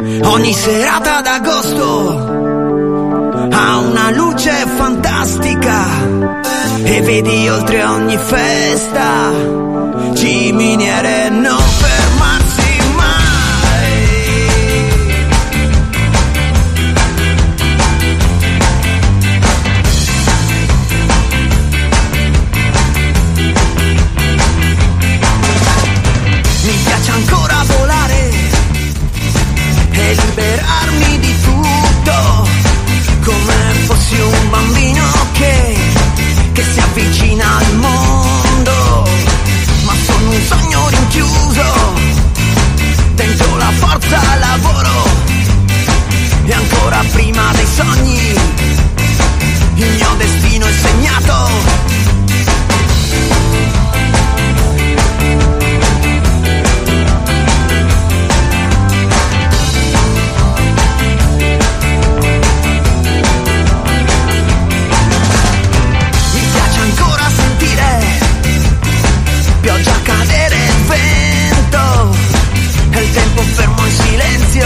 Ogni serata d'agosto ha una luce fantastica e vedi oltre ogni festa ciminiere non fermarsi mai. Mi piace ancora volare e liberarmi di tutto, come fossi un bambino che si avvicina al mondo, ma sono un sogno rinchiuso dentro la forza lavoro, e ancora prima dei sogni il mio destino è segnato. Pioggia, cadere, il vento e il tempo fermo in silenzio,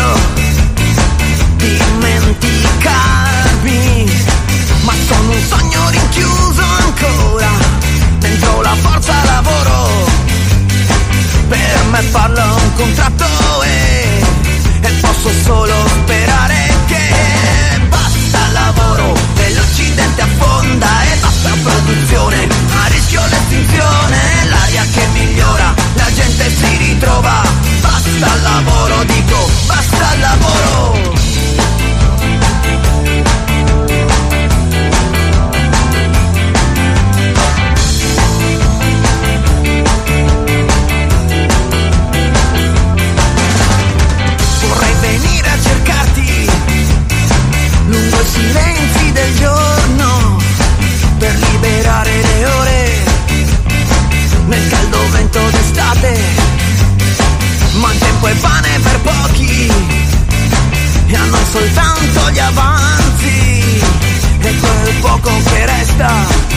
dimenticarmi, ma sono un sogno rinchiuso ancora dentro la forza lavoro. Per me farlo è un contratto e posso solo sperare che basta lavoro e l'Occidente affonda e basta produzione, a rischio l'estinzione, l'aria che migliora, la gente si ritrova, basta il lavoro, dico basta il lavoro. Vorrei venire a cercarti lungo i silenzi del giorno per liberare le ore nel caldo vento d'estate, ma il tempo è pane per pochi e a noi soltanto gli avanzi e quel poco che resta.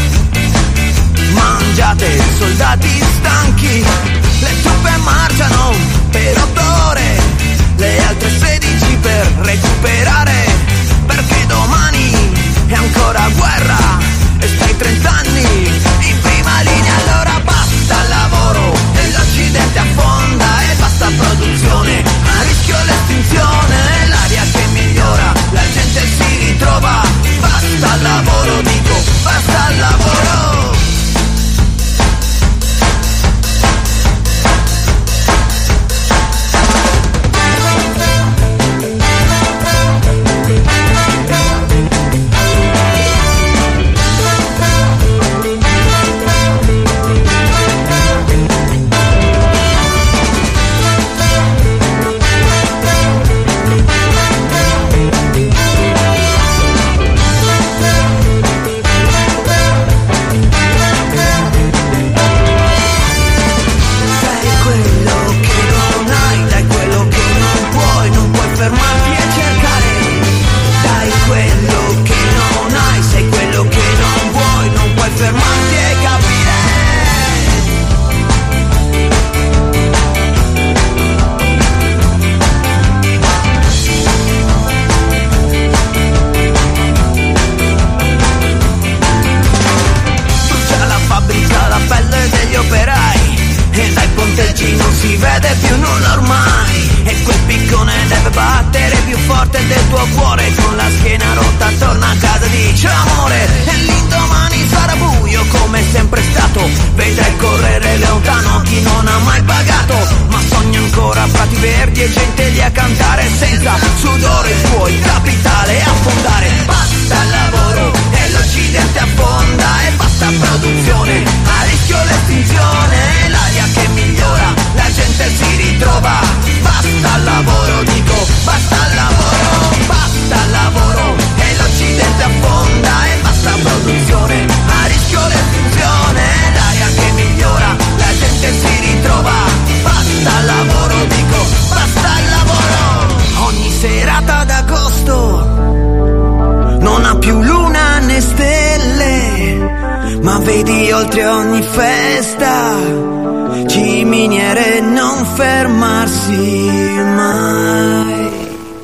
Mangiate soldati stanchi, le truppe marciano per 8 ore, le altre 16 per recuperare, perché domani è ancora guerra e stai 30 anni in prima linea. Allora basta lavoro e l'Occidente affonda e basta produzione, a rischio l'estinzione, l'aria che migliora, la gente si ritrova, basta lavoro, dico basta lavoro. Non si vede più nulla ormai e quel piccone deve battere più forte del tuo cuore. Con la schiena rotta torna a casa, dice amore, e l'indomani sarà buio come sempre stato. Vedrai correre lontano chi non ha mai pagato, ma sogna ancora prati verdi e gente lì a cantare, senza sudore il tuo capitale a fondare. Basta lavoro e l'Occidente affonda e basta produzione, a rischio l'estinzione, l'aria che migliora, la gente si ritrova, basta lavoro, dico basta lavoro, basta lavoro e l'Occidente affonda e basta produzione, a rischio l'estinzione, l'aria che migliora, la gente si ritrova, basta lavoro, dico basta lavoro. Ogni serata d'agosto non ha più luna né stelle, ma vedi oltre ogni festa ciminiere non fermarsi mai.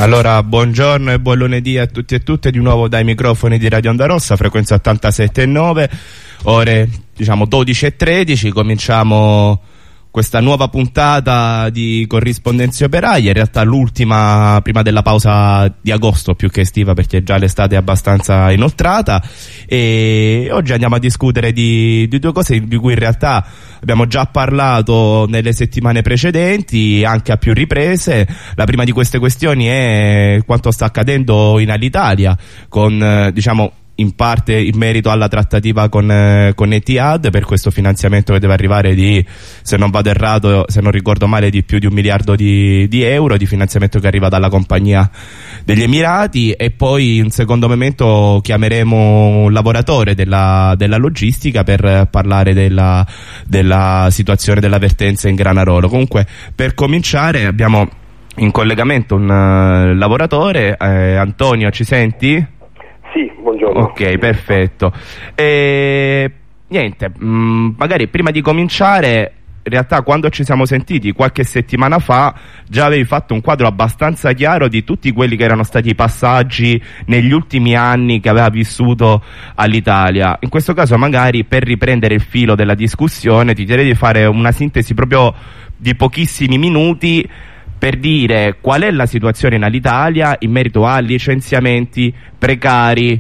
Allora, buongiorno e buon lunedì a tutti e tutte, di nuovo dai microfoni di Radio Onda Rossa, frequenza 87,9, ore 12:13, cominciamo questa nuova puntata di Corrispondenze Operaie, in realtà l'ultima prima della pausa di agosto più che estiva, perché già l'estate è abbastanza inoltrata, e oggi andiamo a discutere di due cose di cui in realtà abbiamo già parlato nelle settimane precedenti, anche a più riprese. La prima di queste questioni è quanto sta accadendo in Alitalia, con in parte in merito alla trattativa con Etihad per questo finanziamento che deve arrivare di, se non vado errato, se non ricordo male, di più di 1 miliardo di euro di finanziamento che arriva dalla compagnia degli Emirati, e poi in secondo momento chiameremo un lavoratore della logistica per parlare della situazione della vertenza in Granarolo. Comunque, per cominciare abbiamo in collegamento un lavoratore. Antonio, ci senti? Sì, buongiorno. Ok, perfetto. Niente, magari prima di cominciare, in realtà quando ci siamo sentiti qualche settimana fa già avevi fatto un quadro abbastanza chiaro di tutti quelli che erano stati i passaggi negli ultimi anni che aveva vissuto all'Italia. In questo caso, magari per riprendere il filo della discussione, ti chiederei di fare una sintesi proprio di pochissimi minuti per dire qual è la situazione in Alitalia in merito a licenziamenti, precari,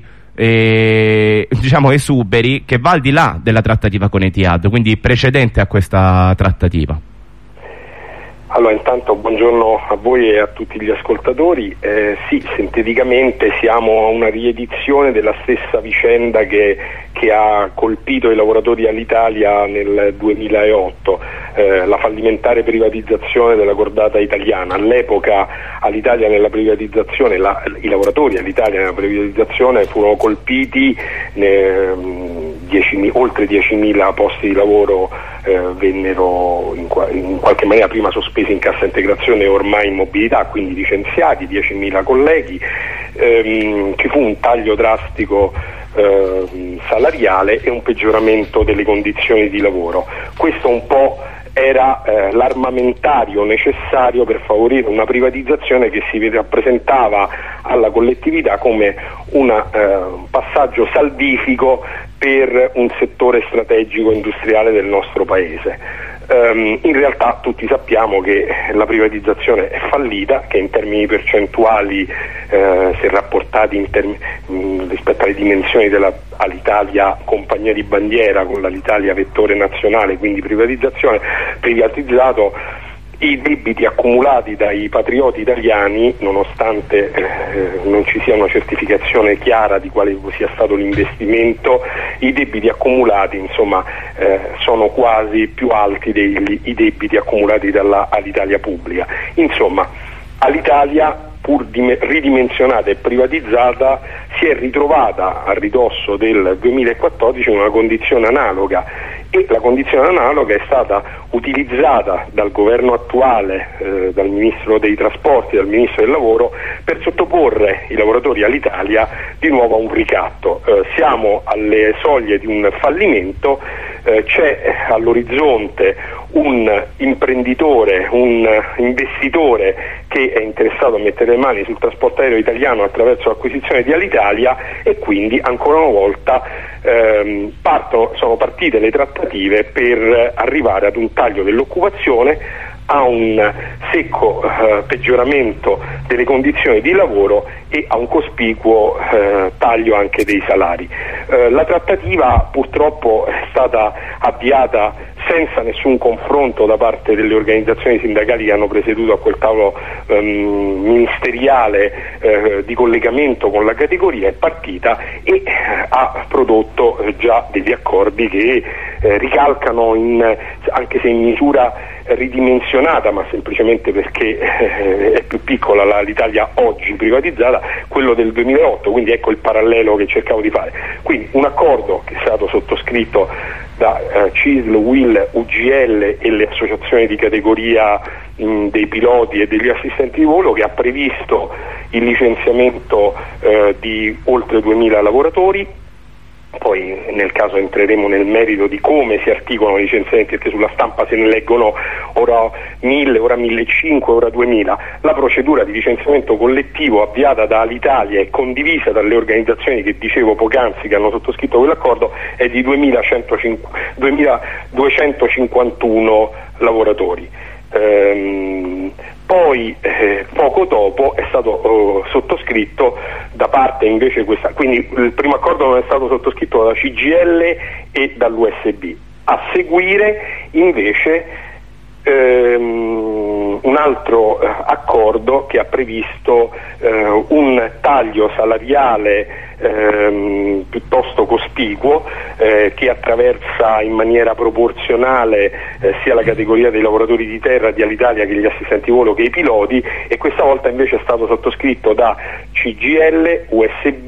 esuberi, che va al di là della trattativa con Etihad, quindi precedente a questa trattativa. Allora, intanto buongiorno a voi e a tutti gli ascoltatori. Sì, sinteticamente siamo a una riedizione della stessa vicenda che ha colpito i lavoratori all'Italia nel 2008, la fallimentare privatizzazione della cordata italiana. All'epoca all'Italia nella privatizzazione, i lavoratori all'Italia nella privatizzazione furono colpiti, oltre 10.000 posti di lavoro vennero in qualche maniera prima sospesi in cassa integrazione e ormai in mobilità, quindi licenziati, 10.000 colleghi. Ci fu un taglio drastico salariale e un peggioramento delle condizioni di lavoro. Questo un po' era l'armamentario necessario per favorire una privatizzazione che si rappresentava alla collettività come un passaggio salvifico per un settore strategico industriale del nostro paese. In realtà tutti sappiamo che la privatizzazione è fallita, che in termini percentuali, se rapportati rispetto alle dimensioni dell'Alitalia compagnia di bandiera con l'Alitalia vettore nazionale, quindi privatizzato, i debiti accumulati dai patrioti italiani, nonostante non ci sia una certificazione chiara di quale sia stato l'investimento, i debiti accumulati sono quasi più alti dei debiti accumulati dall'Alitalia pubblica. Insomma, Alitalia, pur ridimensionata e privatizzata, si è ritrovata a ridosso del 2014 in una condizione analoga, e la condizione analoga è stata utilizzata dal governo attuale, dal Ministro dei Trasporti, dal Ministro del Lavoro, per sottoporre i lavoratori all'Italia di nuovo a un ricatto. Siamo alle soglie di un fallimento, c'è all'orizzonte un imprenditore, un investitore che è interessato a mettere le mani sul trasporto aereo italiano attraverso l'acquisizione di Alitalia, e quindi ancora una volta sono partite le trattative per arrivare ad un taglio dell'occupazione, a un secco peggioramento delle condizioni di lavoro e a un cospicuo taglio anche dei salari. La trattativa purtroppo è stata avviata senza nessun confronto da parte delle organizzazioni sindacali che hanno presieduto a quel tavolo ministeriale di collegamento con la categoria. È partita e ha prodotto già degli accordi che ricalcano, anche se in misura ridimensionata, ma semplicemente perché è più piccola l'Italia oggi privatizzata, quello del 2008, quindi ecco il parallelo che cercavo di fare. Quindi un accordo che è stato sottoscritto da CISL, UIL, UGL e le associazioni di categoria dei piloti e degli assistenti di volo, che ha previsto il licenziamento di oltre 2.000 lavoratori, poi nel caso entreremo nel merito di come si articolano i licenziamenti, perché sulla stampa se ne leggono ora 1000, ora 1500, ora 2000. La procedura di licenziamento collettivo avviata da Alitalia e condivisa dalle organizzazioni che dicevo poc'anzi che hanno sottoscritto quell'accordo è di 2251 lavoratori. Poi poco dopo è stato sottoscritto da parte invece quindi il primo accordo non è stato sottoscritto dalla CGIL e dall'USB. A seguire invece un altro accordo che ha previsto un taglio salariale piuttosto cospicuo che attraversa in maniera proporzionale sia la categoria dei lavoratori di terra di Alitalia che gli assistenti di volo che i piloti, e questa volta invece è stato sottoscritto da CGIL, USB,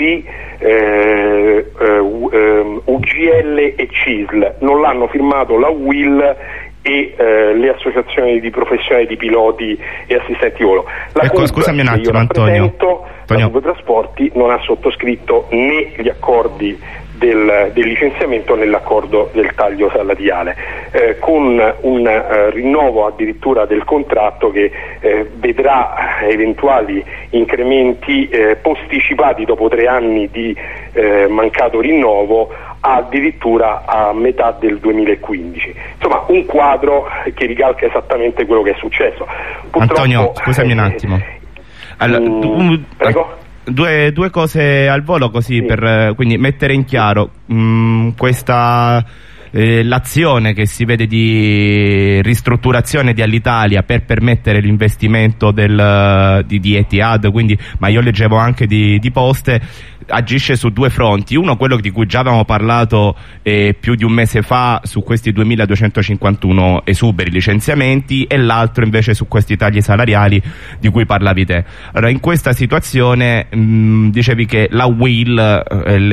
UGL e CISL. Non l'hanno firmato la UIL e le associazioni di professione di piloti e assistenti di volo. La CUB, scusami un attimo, Antonio. La CUB Trasporti non ha sottoscritto né gli accordi del licenziamento né l'accordo del taglio salariale, con un rinnovo addirittura del contratto che vedrà eventuali incrementi posticipati dopo 3 anni di mancato rinnovo addirittura a metà del 2015. Insomma, un quadro che ricalca esattamente quello che è successo. Purtroppo, Antonio, scusami un attimo. Allora, prego? Due cose al volo così, sì, per quindi mettere in chiaro questa l'azione che si vede di ristrutturazione di Alitalia per permettere l'investimento di Etihad, quindi, ma io leggevo anche di Poste, agisce su 2 fronti: uno quello di cui già avevamo parlato più di un mese fa su questi 2251 esuberi licenziamenti, e l'altro invece su questi tagli salariali di cui parlavi te. Allora, in questa situazione dicevi che la UIL,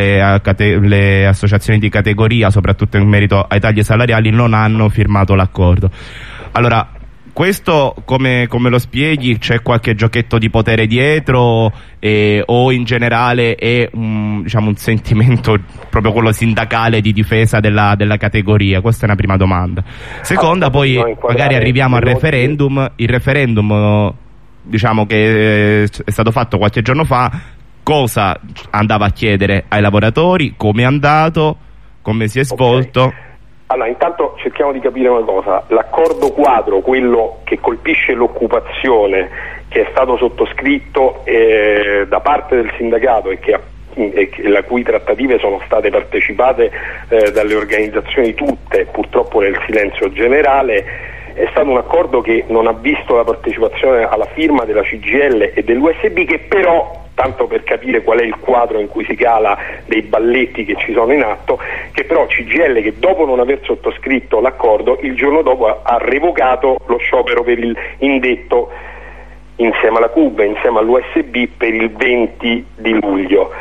le associazioni di categoria, soprattutto in merito ai tagli salariali, non hanno firmato l'accordo. Allora, questo come lo spieghi? C'è qualche giochetto di potere dietro o in generale è diciamo un sentimento proprio quello sindacale di difesa della categoria? Questa è una prima domanda. Seconda, poi magari arriviamo al referendum. Il referendum, diciamo che è stato fatto qualche giorno fa, cosa andava a chiedere ai lavoratori, come è andato, come si è svolto? Okay. Allora, intanto cerchiamo di capire una cosa: l'accordo quadro, quello che colpisce l'occupazione, che è stato sottoscritto da parte del sindacato e la cui trattative sono state partecipate dalle organizzazioni tutte, purtroppo nel silenzio generale, è stato un accordo che non ha visto la partecipazione alla firma della CGIL e dell'USB, che però, tanto per capire qual è il quadro in cui si cala dei balletti che ci sono in atto, che però CGIL, che dopo non aver sottoscritto l'accordo, il giorno dopo ha revocato lo sciopero per il indetto insieme alla CUB e insieme all'USB per il 20 di luglio.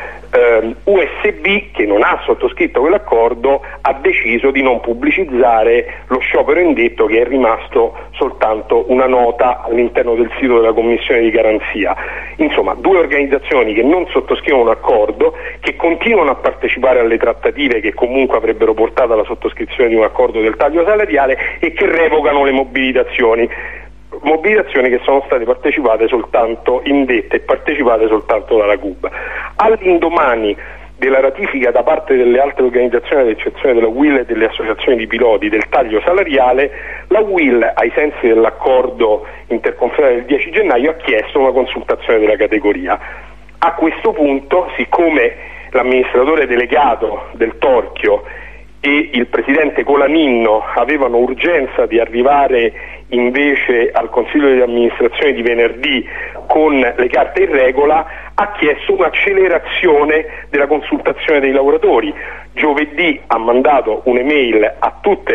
USB, che non ha sottoscritto quell'accordo, ha deciso di non pubblicizzare lo sciopero indetto, che è rimasto soltanto una nota all'interno del sito della Commissione di Garanzia. Insomma, 2 organizzazioni che non sottoscrivono un accordo, che continuano a partecipare alle trattative che comunque avrebbero portato alla sottoscrizione di un accordo del taglio salariale, e che revocano le mobilitazioni che sono state partecipate soltanto, indette e partecipate soltanto dalla CUB. All'indomani della ratifica da parte delle altre organizzazioni, ad eccezione della UIL e delle associazioni di piloti, del taglio salariale, la UIL, ai sensi dell'accordo interconfederale del 10 gennaio, ha chiesto una consultazione della categoria. A questo punto, siccome l'amministratore delegato del Torchio e il presidente Colaninno avevano urgenza di arrivare invece al Consiglio di amministrazione di venerdì con le carte in regola, ha chiesto un'accelerazione della consultazione dei lavoratori. Giovedì ha mandato un'email a tutti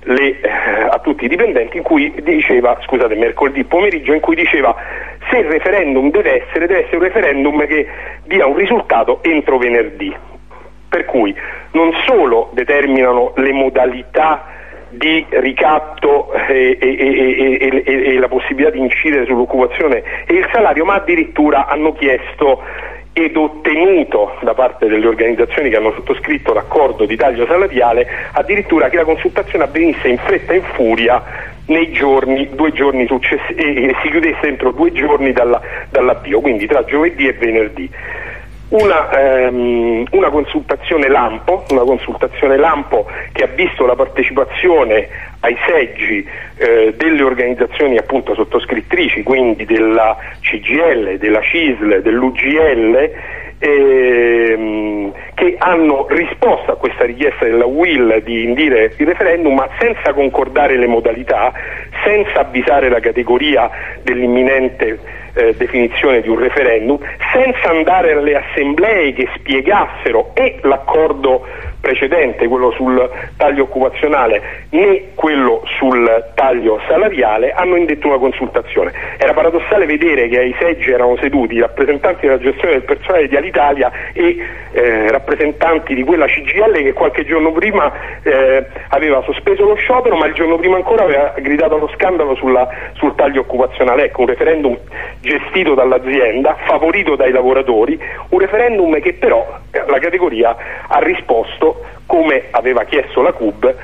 i dipendenti in cui diceva, mercoledì pomeriggio, in cui diceva: se il referendum deve essere un referendum che dia un risultato entro venerdì. Per cui non solo determinano le modalità di ricatto e la possibilità di incidere sull'occupazione e il salario, ma addirittura hanno chiesto ed ottenuto da parte delle organizzazioni che hanno sottoscritto l'accordo di taglio salariale addirittura che la consultazione avvenisse in fretta e in furia nei giorni, 2 giorni successivi, e si chiudesse entro 2 giorni dall'avvio, quindi tra giovedì e venerdì. Una consultazione lampo che ha visto la partecipazione ai seggi delle organizzazioni appunto sottoscrittrici, quindi della CGIL, della CISL, dell'UGL, che hanno risposto a questa richiesta della UIL di indire il referendum, ma senza concordare le modalità, senza avvisare la categoria dell'imminente definizione di un referendum, senza andare alle assemblee che spiegassero l'accordo precedente, quello sul taglio occupazionale, né quello sul taglio salariale, hanno indetto una consultazione. Era paradossale vedere che ai seggi erano seduti rappresentanti della gestione del personale di Alitalia e rappresentanti di quella CGIL che qualche giorno prima aveva sospeso lo sciopero, ma il giorno prima ancora aveva gridato allo scandalo sul taglio occupazionale. Ecco, un referendum gestito dall'azienda, favorito dai lavoratori, un referendum che però la categoria ha risposto come aveva chiesto la CUB,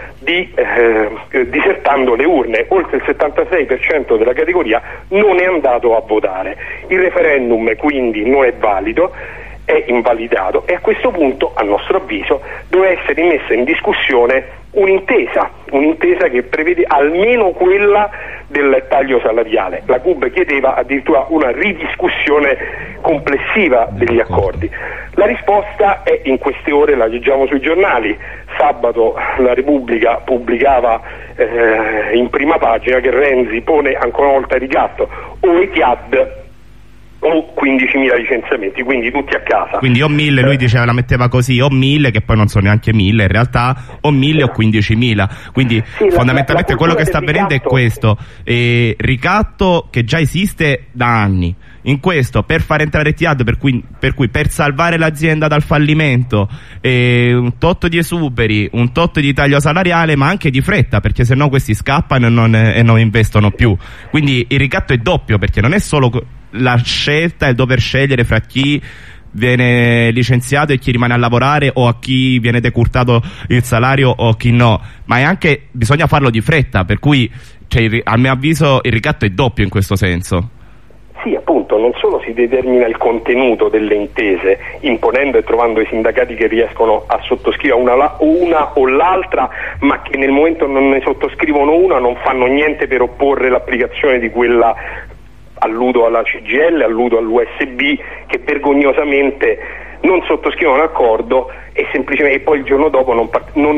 disertando le urne. Oltre il 76% della categoria non è andato a votare. Il referendum quindi non è valido, è invalidato, e a questo punto, a nostro avviso, deve essere messa in discussione un'intesa che prevede almeno quella del taglio salariale. La CUB chiedeva addirittura una ridiscussione complessiva degli accordi. La risposta è in queste ore, la leggiamo sui giornali. Sabato la Repubblica pubblicava in prima pagina che Renzi pone ancora una volta il ricatto: o Etihad o 15.000 licenziamenti, quindi tutti a casa. Quindi o 1.000, lui diceva, la metteva così, o 1.000, che poi non sono neanche 1.000 in realtà, o 1.000 o 15.000. Quindi sì, fondamentalmente quello che sta avvenendo è questo, ricatto che già esiste da anni. In questo, per far entrare Etihad, per cui per salvare l'azienda dal fallimento, un tot di esuberi, un tot di taglio salariale, ma anche di fretta, perché sennò questi scappano e non investono più. Quindi il ricatto è doppio, perché non è solo la scelta, il dover scegliere fra chi viene licenziato e chi rimane a lavorare, o a chi viene decurtato il salario o chi no, ma è anche, bisogna farlo di fretta, per cui a mio avviso il ricatto è doppio in questo senso. Sì, appunto, non solo si determina il contenuto delle intese, imponendo e trovando i sindacati che riescono a sottoscrivere una o l'altra, ma che nel momento non ne sottoscrivono una non fanno niente per opporre l'applicazione di quella. Alludo alla CGIL, alludo all'USB, che vergognosamente non sottoscrivono un accordo e semplicemente poi il giorno dopo non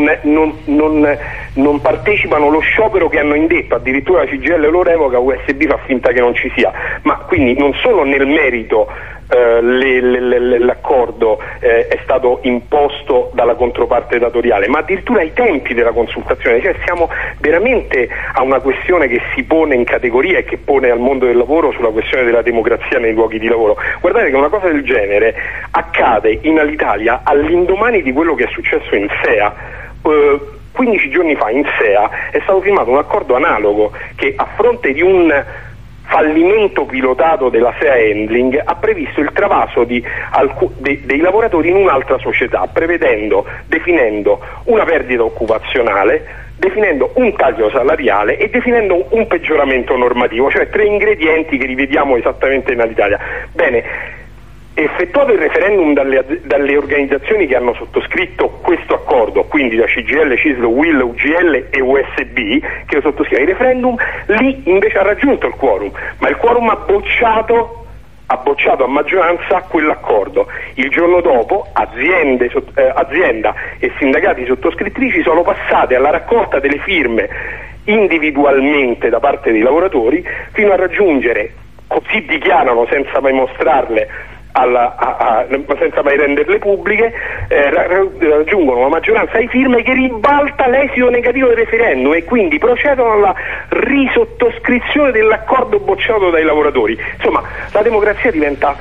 partecipano allo sciopero che hanno indetto. Addirittura la CGIL lo revoca, USB fa finta che non ci sia. Ma quindi non solo nel merito l'accordo è stato imposto dalla controparte datoriale, ma addirittura ai tempi della consultazione. Cioè siamo veramente a una questione che si pone in categoria e che pone al mondo del lavoro sulla questione della democrazia nei luoghi di lavoro. Guardate che una cosa del genere accade in Alitalia all'indomani di quello che è successo in SEA. 15 giorni fa in SEA è stato firmato un accordo analogo che, a fronte di un fallimento pilotato della SEA Handling, ha previsto il travaso dei lavoratori in un'altra società, definendo una perdita occupazionale, definendo un taglio salariale e definendo un peggioramento normativo, cioè 3 ingredienti che rivediamo esattamente in Alitalia. Bene, effettuato il referendum dalle organizzazioni che hanno sottoscritto questo accordo, quindi da CGIL, CISL, UIL, UGL e USB, che sottoscrivono il referendum, lì invece ha raggiunto il quorum, ma il quorum ha bocciato a maggioranza quell'accordo. Il giorno dopo azienda e sindacati sottoscrittrici sono passate alla raccolta delle firme individualmente da parte dei lavoratori, fino a raggiungere, così dichiarano senza mai mostrarle, senza mai renderle pubbliche, raggiungono una maggioranza di firme che ribalta l'esito negativo del referendum e quindi procedono alla risottoscrizione dell'accordo bocciato dai lavoratori. Insomma, la democrazia diventa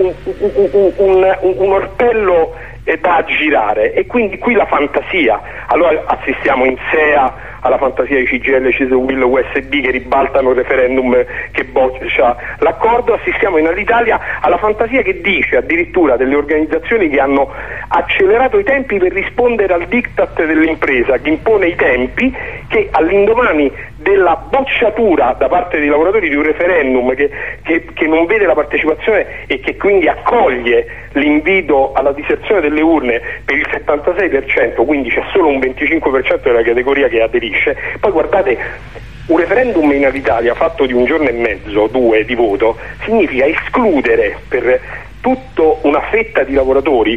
un orpello da aggirare, e quindi qui la fantasia. Allora assistiamo in SEA alla fantasia di CGIL, CISL, UIL, USB che ribaltano il referendum che boccia l'accordo. l'accordo, assistiamo in Alitalia alla fantasia che dice addirittura delle organizzazioni che hanno accelerato i tempi per rispondere al diktat dell'impresa che impone i tempi, che all'indomani della bocciatura da parte dei lavoratori di un referendum che non vede la partecipazione e che quindi accoglie l'invito alla diserzione delle urne per il 76%, quindi c'è solo un 25% della categoria che aderisce. Poi guardate, un referendum in Alitalia fatto di un giorno e mezzo, 2 di voto, significa escludere per tutta una fetta di lavoratori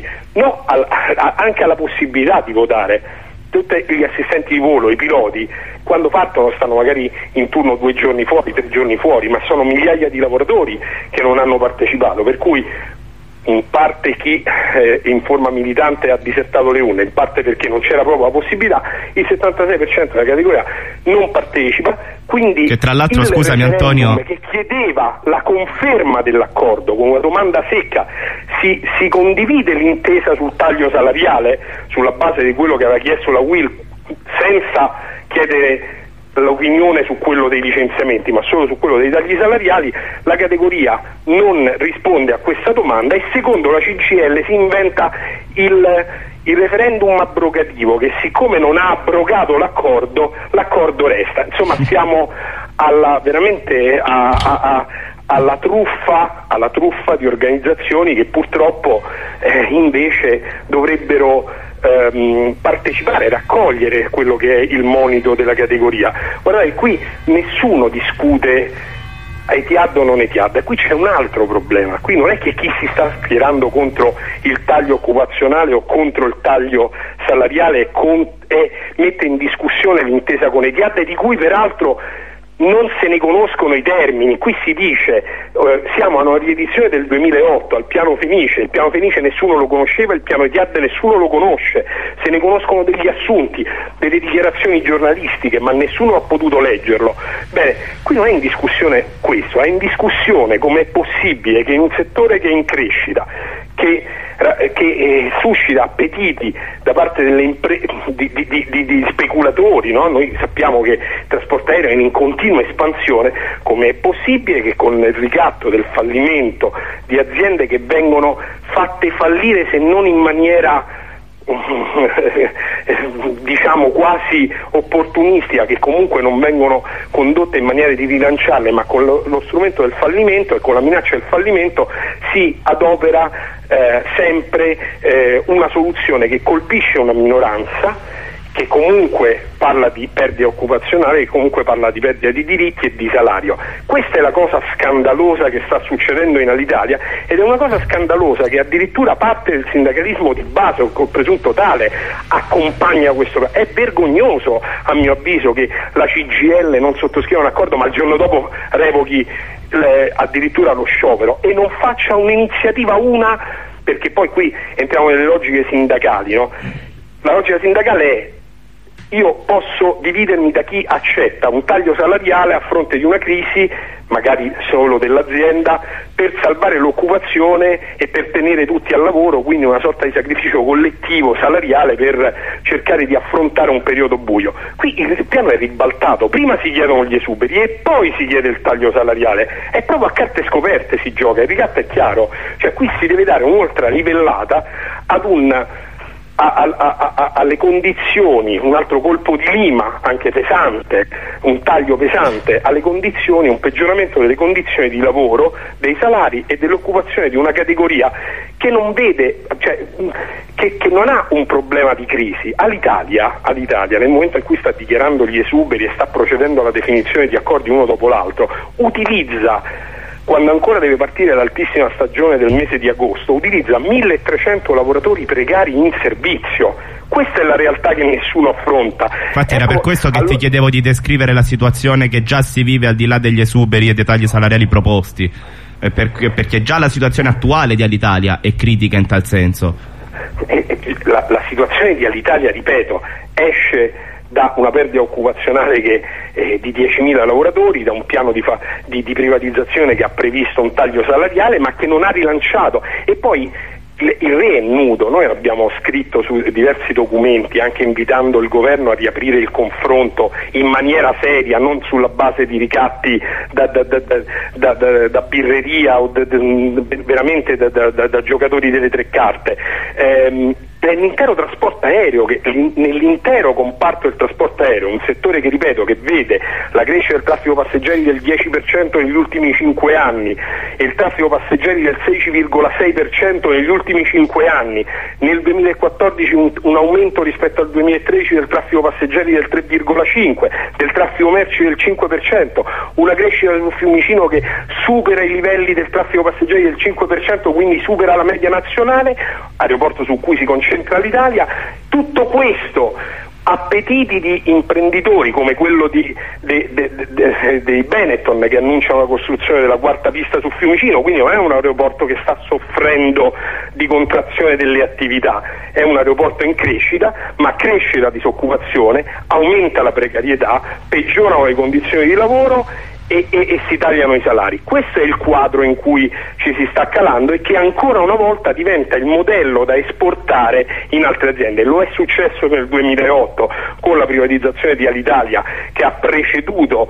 anche alla possibilità di votare. Tutti gli assistenti di volo, i piloti, quando partono stanno magari in turno 2 giorni fuori, 3 giorni fuori, ma sono migliaia di lavoratori che non hanno partecipato, per cui in parte chi in forma militante ha disertato le urne, in parte perché non c'era proprio la possibilità, il 76% della categoria non partecipa, quindi che tra l'altro, scusami Antonio, che chiedeva la conferma dell'accordo con una domanda secca, si condivide l'intesa sul taglio salariale sulla base di quello che aveva chiesto la UIL, senza chiedere l'opinione su quello dei licenziamenti ma solo su quello dei tagli salariali. La categoria non risponde a questa domanda e secondo la CGIL si inventa il referendum abrogativo, che siccome non ha abrogato l'accordo resta. Insomma, siamo veramente alla truffa di organizzazioni che purtroppo invece dovrebbero partecipare, raccogliere quello che è il monito della categoria. Guardate, qui nessuno discute Etihad o non Etihad, qui c'è un altro problema. Qui non è che chi si sta schierando contro il taglio occupazionale o contro il taglio salariale e mette in discussione l'intesa con Etihad, di cui peraltro non se ne conoscono i termini. Qui si dice siamo a una riedizione del 2008, al piano Fenice. Il piano Fenice nessuno lo conosceva, il piano Etihad nessuno lo conosce, se ne conoscono degli assunti, delle dichiarazioni giornalistiche, ma nessuno ha potuto leggerlo. Bene, qui non è in discussione questo, è in discussione come è possibile che in un settore che è in crescita, che suscita appetiti da parte di speculatori, no? Noi sappiamo che il trasporto aereo è in continua espansione, come è possibile che con il ricatto del fallimento di aziende che vengono fatte fallire, se non in maniera diciamo quasi opportunistica, che comunque non vengono condotte in maniera di rilanciarle, ma con lo strumento del fallimento e con la minaccia del fallimento si adopera sempre una soluzione che colpisce una minoranza, che comunque parla di perdita occupazionale, che comunque parla di perdita di diritti e di salario. Questa è la cosa scandalosa che sta succedendo in Alitalia, ed è una cosa scandalosa che addirittura parte del sindacalismo di base o col presunto tale accompagna questo. È vergognoso, a mio avviso, che la CGIL non sottoscriva un accordo ma il giorno dopo revochi addirittura lo sciopero e non faccia un'iniziativa, perché poi qui entriamo nelle logiche sindacali, no? La logica sindacale è: io posso dividermi da chi accetta un taglio salariale a fronte di una crisi, magari solo dell'azienda, per salvare l'occupazione e per tenere tutti al lavoro, quindi una sorta di sacrificio collettivo salariale per cercare di affrontare un periodo buio. Qui il piano è ribaltato: prima si chiedono gli esuberi e poi si chiede il taglio salariale. È proprio a carte scoperte si gioca, il ricatto è chiaro, cioè qui si deve dare un'ultra livellata alle condizioni, un altro colpo di lima anche pesante, un taglio pesante alle condizioni, un peggioramento delle condizioni di lavoro, dei salari e dell'occupazione di una categoria che non vede, cioè che non ha un problema di crisi. All'Italia nel momento in cui sta dichiarando gli esuberi e sta procedendo alla definizione di accordi uno dopo l'altro, utilizza, quando ancora deve partire l'altissima stagione del mese di agosto, utilizza 1300 lavoratori precari in servizio. Questa è la realtà che nessuno affronta. Infatti era per questo che ti chiedevo di descrivere la situazione che già si vive al di là degli esuberi e dei tagli salariali proposti, perché già la situazione attuale di Alitalia è critica in tal senso. La situazione di Alitalia, ripeto, esce da una perdita occupazionale di 10.000 lavoratori, da un piano di privatizzazione che ha previsto un taglio salariale ma che non ha rilanciato, e poi il re è nudo. Noi abbiamo scritto su diversi documenti, anche invitando il governo a riaprire il confronto in maniera seria, non sulla base di ricatti da birreria o veramente da giocatori delle tre carte. L'intero trasporto aereo, nell'intero comparto del trasporto aereo, un settore che, ripeto, che vede la crescita del traffico passeggeri del 10% negli ultimi 5 anni e il traffico passeggeri del 6,6% negli ultimi 5 anni, nel 2014 un aumento rispetto al 2013 del traffico passeggeri del 3,5%, del traffico merci del 5%, una crescita del Fiumicino che supera i livelli del traffico passeggeri del 5%, quindi supera la media nazionale, aeroporto su cui si concentra l'Italia. Tutto questo, appetiti di imprenditori come quello dei Benetton, che annunciano la costruzione della quarta pista su Fiumicino, quindi non è un aeroporto che sta soffrendo di contrazione delle attività, è un aeroporto in crescita, ma cresce la disoccupazione, aumenta la precarietà, peggiorano le condizioni di lavoro e si tagliano i salari. Questo è il quadro in cui ci si sta calando e che ancora una volta diventa il modello da esportare in altre aziende. Lo è successo nel 2008 con la privatizzazione di Alitalia, che ha preceduto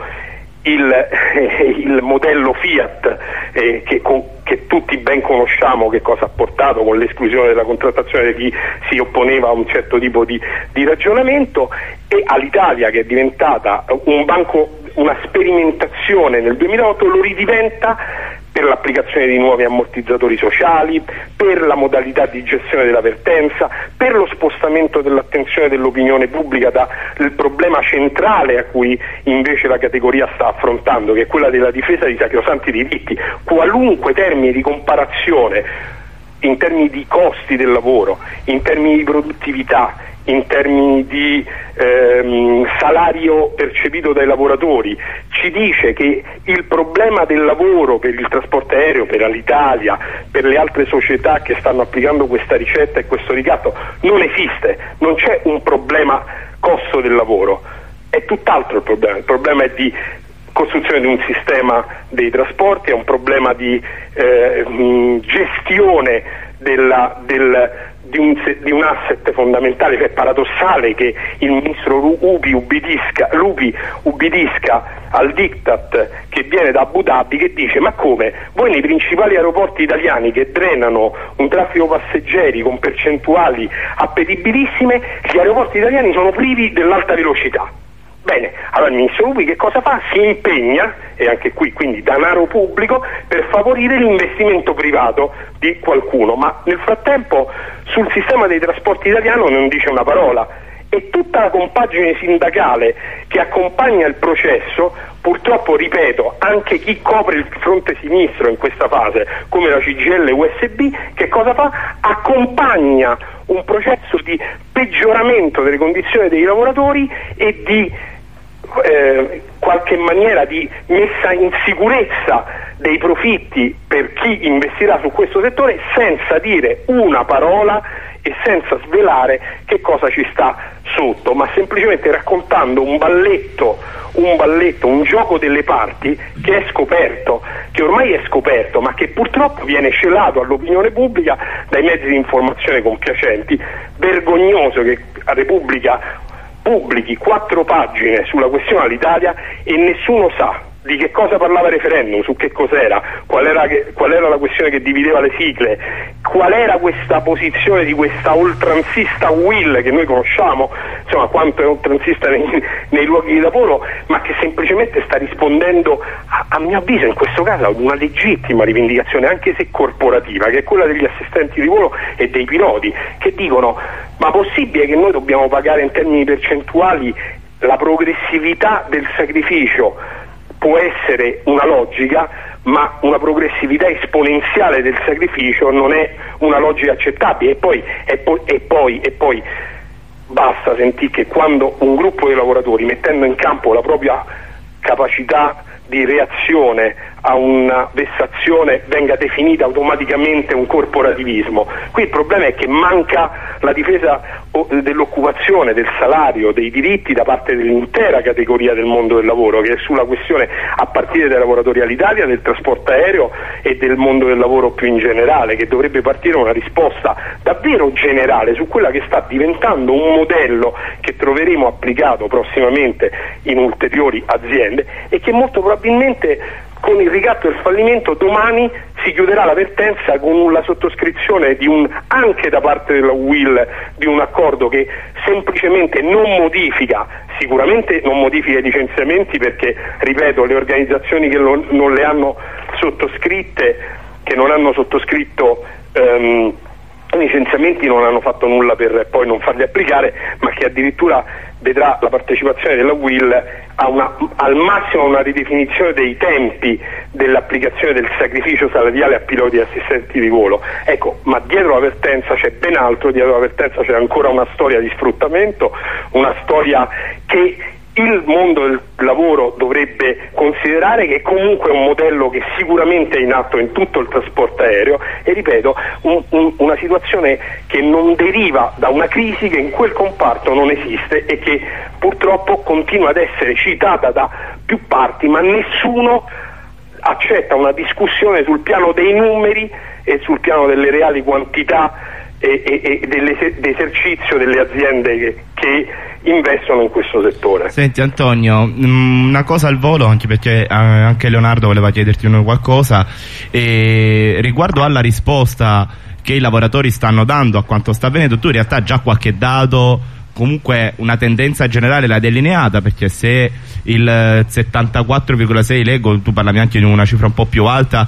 il modello Fiat, che tutti ben conosciamo che cosa ha portato, con l'esclusione della contrattazione di chi si opponeva a un certo tipo di ragionamento, e Alitalia, che è diventata un banco, una sperimentazione nel 2008, lo ridiventa per l'applicazione di nuovi ammortizzatori sociali, per la modalità di gestione della vertenza, per lo spostamento dell'attenzione dell'opinione pubblica dal problema centrale a cui invece la categoria sta affrontando, che è quella della difesa dei sacrosanti diritti. Qualunque termine di comparazione, in termini di costi del lavoro, in termini di produttività, in termini di salario percepito dai lavoratori, ci dice che il problema del lavoro per il trasporto aereo, per Alitalia, per le altre società che stanno applicando questa ricetta e questo ricatto, non esiste. Non c'è un problema costo del lavoro, è tutt'altro il problema è di costruzione di un sistema dei trasporti, è un problema di gestione di un asset fondamentale. Cioè, è paradossale che il ministro Lupi ubbidisca al diktat che viene da Abu Dhabi, che dice: ma come, voi nei principali aeroporti italiani che drenano un traffico passeggeri con percentuali appetibilissime, gli aeroporti italiani sono privi dell'alta velocità. Bene, allora il ministro Lupi che cosa fa? Si impegna, e anche qui quindi denaro pubblico, per favorire l'investimento privato di qualcuno, ma nel frattempo sul sistema dei trasporti italiano non dice una parola. E tutta la compagine sindacale che accompagna il processo, purtroppo, ripeto, anche chi copre il fronte sinistro in questa fase, come la CGIL e USB, che cosa fa? Accompagna un processo di peggioramento delle condizioni dei lavoratori e di qualche maniera di messa in sicurezza dei profitti per chi investirà su questo settore, senza dire una parola e senza svelare che cosa ci sta sotto, ma semplicemente raccontando un balletto, un gioco delle parti che è scoperto, che ormai è scoperto, ma che purtroppo viene celato all'opinione pubblica dai mezzi di informazione compiacenti. Vergognoso che a Repubblica pubblichi 4 pagine sulla questione Alitalia e nessuno sa di che cosa parlava il referendum, su che cos'era, qual era la questione che divideva le sigle, qual era questa posizione di questa oltranzista Will che noi conosciamo, insomma quanto è oltranzista nei luoghi di lavoro, ma che semplicemente sta rispondendo a mio avviso in questo caso ad una legittima rivendicazione, anche se corporativa, che è quella degli assistenti di volo e dei piloti, che dicono: ma possibile che noi dobbiamo pagare in termini percentuali? La progressività del sacrificio può essere una logica, ma una progressività esponenziale del sacrificio non è una logica accettabile. E poi basta sentire che quando un gruppo di lavoratori, mettendo in campo la propria capacità di reazione a una vessazione venga definita automaticamente un corporativismo. Qui il problema è che manca la difesa dell'occupazione, del salario, dei diritti da parte dell'intera categoria del mondo del lavoro, che è sulla questione, a partire dai lavoratori all'Italia, del trasporto aereo e del mondo del lavoro più in generale, che dovrebbe partire una risposta davvero generale su quella che sta diventando un modello che troveremo applicato prossimamente in ulteriori aziende e che molto probabilmente con il ricatto del fallimento domani si chiuderà la vertenza con la sottoscrizione anche da parte della UIL di un accordo che semplicemente non modifica, sicuramente non modifica i licenziamenti, perché ripeto, le organizzazioni che non le hanno sottoscritte, che non hanno sottoscritto i licenziamenti, non hanno fatto nulla per poi non farli applicare, ma che addirittura vedrà la partecipazione della UIL al massimo a una ridefinizione dei tempi dell'applicazione del sacrificio salariale a piloti e assistenti di volo. Ecco, ma dietro la vertenza c'è ben altro, dietro la vertenza c'è ancora una storia di sfruttamento, una storia che il mondo del lavoro dovrebbe considerare, che comunque è un modello che sicuramente è in atto in tutto il trasporto aereo, e ripeto, una situazione che non deriva da una crisi che in quel comparto non esiste e che purtroppo continua ad essere citata da più parti, ma nessuno accetta una discussione sul piano dei numeri e sul piano delle reali quantità e dell'esercizio delle aziende che investono in questo settore. Senti Antonio, una cosa al volo, anche perché anche Leonardo voleva chiederti qualcosa, riguardo alla risposta che i lavoratori stanno dando a quanto sta avvenendo. Tu in realtà già qualche dato, comunque una tendenza generale l'hai delineata, perché se il 74,6 leggo, tu parlavi anche di una cifra un po' più alta,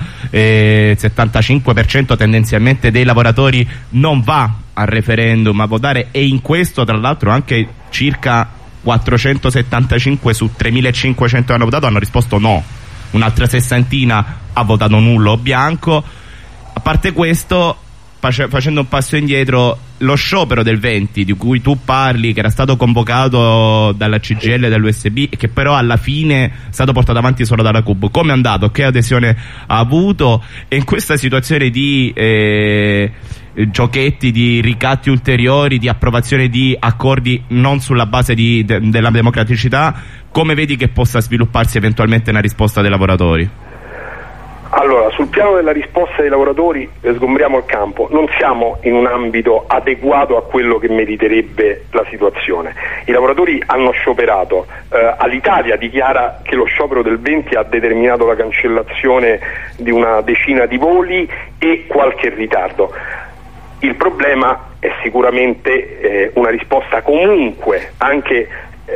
75% tendenzialmente dei lavoratori non va al referendum a votare, e in questo tra l'altro anche circa 475 su 3.500 che hanno votato hanno risposto no, un'altra sessantina ha votato nullo o bianco. A parte questo, facendo un passo indietro, lo sciopero del 20 di cui tu parli, che era stato convocato dalla CGIL e dall'USB, che però alla fine è stato portato avanti solo dalla CUB, come è andato? Che adesione ha avuto? E in questa situazione di giochetti, di ricatti ulteriori, di approvazione di accordi non sulla base della democraticità, come vedi che possa svilupparsi eventualmente una risposta dei lavoratori? Allora, sul piano della risposta dei lavoratori sgombriamo il campo, non siamo in un ambito adeguato a quello che meriterebbe la situazione. I lavoratori hanno scioperato, all'Italia dichiara che lo sciopero del 20 ha determinato la cancellazione di una decina di voli e qualche ritardo. Il problema è sicuramente una risposta comunque, anche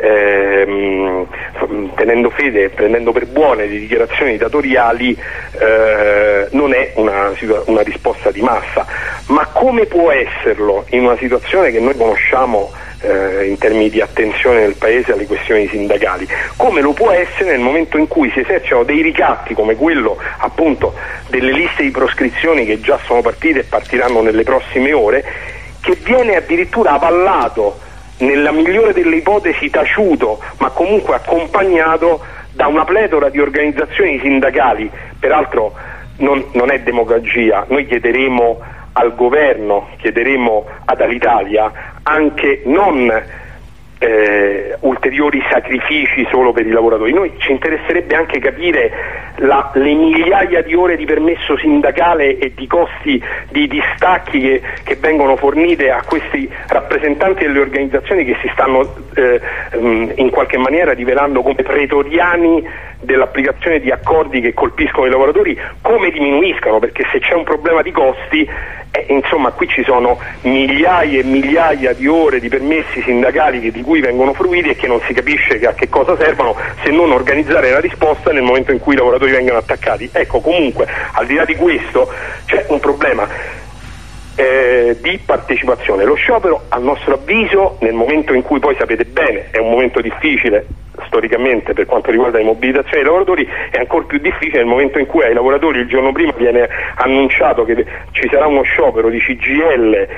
tenendo fede e prendendo per buone le dichiarazioni datoriali, non è una risposta di massa, ma come può esserlo in una situazione che noi conosciamo in termini di attenzione nel paese alle questioni sindacali? Come lo può essere nel momento in cui si esercitano dei ricatti come quello appunto delle liste di proscrizioni che già sono partite e partiranno nelle prossime ore, che viene addirittura avallato, nella migliore delle ipotesi taciuto, ma comunque accompagnato da una pletora di organizzazioni sindacali. Peraltro non è demagogia, noi chiederemo al governo, chiederemo ad Alitalia anche non ulteriori sacrifici solo per i lavoratori. Noi ci interesserebbe anche capire le migliaia di ore di permesso sindacale e di costi di distacchi che vengono fornite a questi rappresentanti delle organizzazioni che si stanno in qualche maniera rivelando come pretoriani dell'applicazione di accordi che colpiscono i lavoratori, come diminuiscano, perché se c'è un problema di costi, insomma qui ci sono migliaia e migliaia di ore di permessi sindacali di cui vengono fruiti e che non si capisce a che cosa servono, se non organizzare la risposta nel momento in cui i lavoratori vengono attaccati. Ecco, comunque al di là di questo c'è un problema di partecipazione. Lo sciopero, a nostro avviso, nel momento in cui, poi sapete bene, è un momento difficile storicamente per quanto riguarda le mobilitazioni dei lavoratori, è ancora più difficile nel momento in cui ai lavoratori il giorno prima viene annunciato che ci sarà uno sciopero di CGIL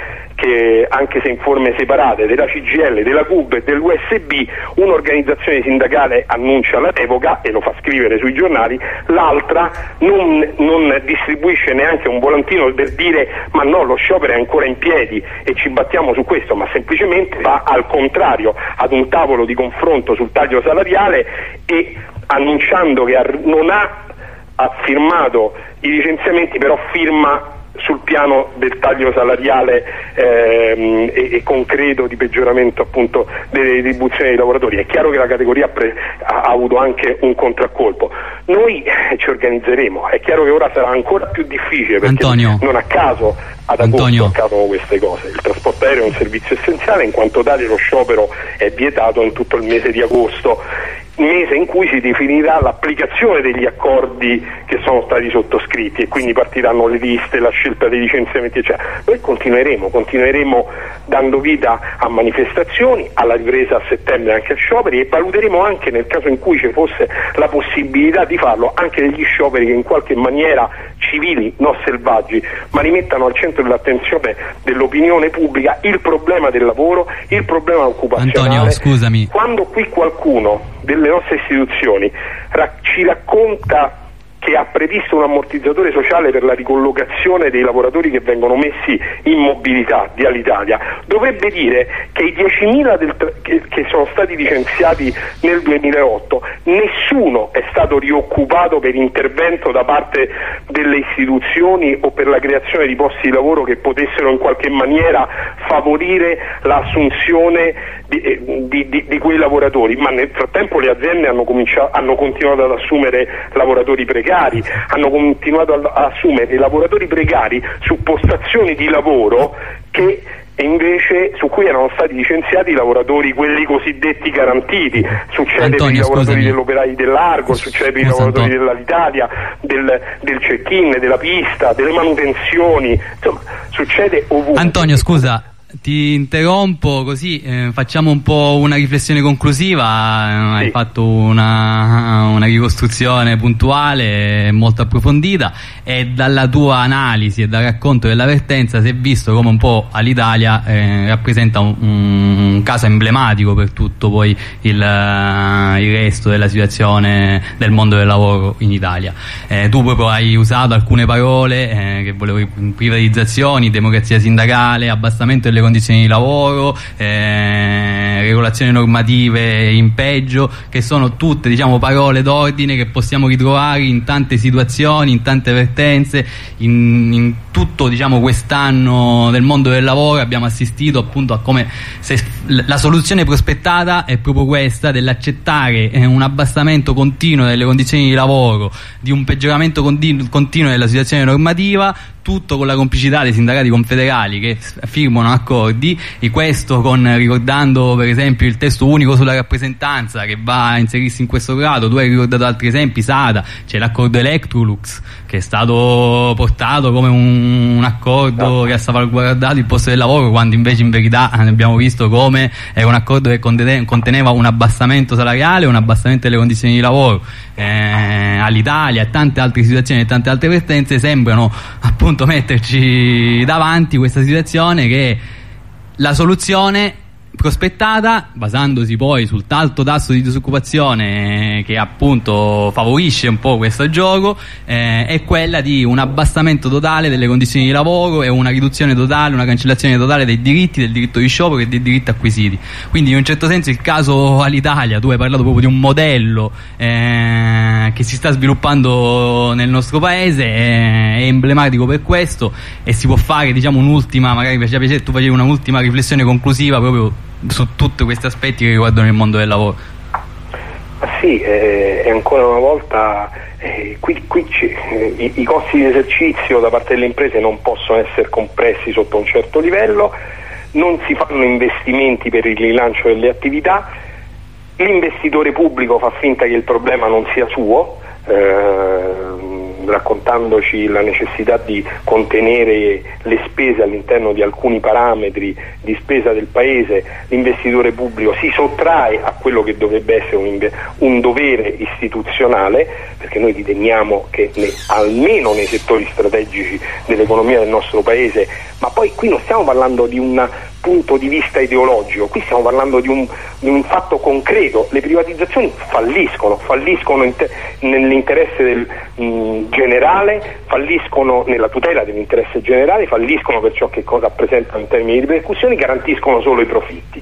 che, anche se in forme separate, della CGIL, della CUB e dell'USB, un'organizzazione sindacale annuncia la revoca e lo fa scrivere sui giornali, l'altra non distribuisce neanche un volantino per dire ma no, lo sciopero è ancora in piedi e ci battiamo su questo, ma semplicemente va al contrario ad un tavolo di confronto sul taglio salariale e annunciando che non ha firmato i licenziamenti, però firma sul piano del taglio salariale e concreto di peggioramento appunto delle retribuzioni dei lavoratori. È chiaro che la categoria ha avuto anche un contraccolpo. Noi ci organizzeremo, è chiaro che ora sarà ancora più difficile perché Antonio, non a caso ad agosto accadono queste cose. Il trasporto aereo è un servizio essenziale, in quanto tale lo sciopero è vietato in tutto il mese di agosto, mese in cui si definirà l'applicazione degli accordi che sono stati sottoscritti e quindi partiranno le liste, la scelta dei licenziamenti eccetera. Noi continueremo dando vita a manifestazioni, alla ripresa a settembre anche a scioperi, e valuteremo anche, nel caso in cui ci fosse la possibilità di farlo, anche degli scioperi che in qualche maniera civili, non selvaggi, ma rimettano al centro dell'attenzione dell'opinione pubblica il problema del lavoro, il problema occupazionale. Antonio, scusami. Quando qui qualcuno delle nostre istituzioni ci racconta che ha previsto un ammortizzatore sociale per la ricollocazione dei lavoratori che vengono messi in mobilità di Alitalia, dovrebbe dire che i 10.000 che sono stati licenziati nel 2008, nessuno è stato rioccupato per intervento da parte delle istituzioni o per la creazione di posti di lavoro che potessero in qualche maniera favorire l'assunzione di quei lavoratori, ma nel frattempo le aziende hanno continuato ad assumere lavoratori precari, hanno continuato a assumere lavoratori precari su postazioni di lavoro che invece su cui erano stati licenziati i lavoratori, quelli cosiddetti garantiti. Succede per i lavoratori dell'Operai dell'Argo, succede per i lavoratori dell'Alitalia, del check-in, della pista, delle manutenzioni, insomma succede ovunque. Antonio, scusa, ti interrompo così facciamo un po' una riflessione conclusiva. Hai fatto una ricostruzione puntuale molto approfondita e dalla tua analisi e dal racconto dell'avvertenza si è visto come un po' Alitalia rappresenta un caso emblematico per tutto poi il resto della situazione del mondo del lavoro in Italia. Tu proprio hai usato alcune parole che volevo: privatizzazioni, democrazia sindacale, abbassamento delle condizioni di lavoro, regolazioni normative in peggio, che sono tutte, diciamo, parole d'ordine che possiamo ritrovare in tante situazioni, in tante vertenze, in tutto, diciamo, quest'anno del mondo del lavoro abbiamo assistito appunto a come se la soluzione prospettata è proprio questa, dell'accettare un abbassamento continuo delle condizioni di lavoro, di un peggioramento continuo della situazione normativa, tutto con la complicità dei sindacati confederali che firmano accordi, e questo ricordando per esempio il testo unico sulla rappresentanza che va a inserirsi in questo grado. Tu hai ricordato altri esempi, SADA, c'è l'accordo Electrolux che è stato portato come un accordo che ha salvaguardato il posto del lavoro, quando invece in verità abbiamo visto come era un accordo che conteneva un abbassamento salariale, un abbassamento delle condizioni di lavoro. All'Italia e tante altre situazioni e tante altre vertenze sembrano appunto metterci davanti questa situazione che la soluzione prospettata, basandosi poi sul alto tasso di disoccupazione che appunto favorisce un po' questo gioco, è quella di un abbassamento totale delle condizioni di lavoro e una riduzione totale, una cancellazione totale dei diritti, del diritto di sciopero e dei diritti acquisiti. Quindi in un certo senso il caso Alitalia, tu hai parlato proprio di un modello che si sta sviluppando nel nostro paese, è emblematico per questo, e si può fare, diciamo, un'ultima, magari mi piacere tu facevi un'ultima riflessione conclusiva proprio su tutti questi aspetti che riguardano il mondo del lavoro. Sì, e ancora una volta i costi di esercizio da parte delle imprese non possono essere compressi sotto un certo livello, non si fanno investimenti per il rilancio delle attività, l'investitore pubblico fa finta che il problema non sia suo, raccontandoci la necessità di contenere le spese all'interno di alcuni parametri di spesa del Paese, l'investitore pubblico si sottrae a quello che dovrebbe essere un dovere istituzionale, perché noi riteniamo che almeno nei settori strategici dell'economia del nostro Paese, ma poi qui non stiamo parlando di un punto di vista ideologico, qui stiamo parlando di un fatto concreto. Le privatizzazioni falliscono nell'interesse generale, falliscono nella tutela dell'interesse generale, falliscono per ciò che cosa rappresentano in termini di ripercussioni, garantiscono solo i profitti.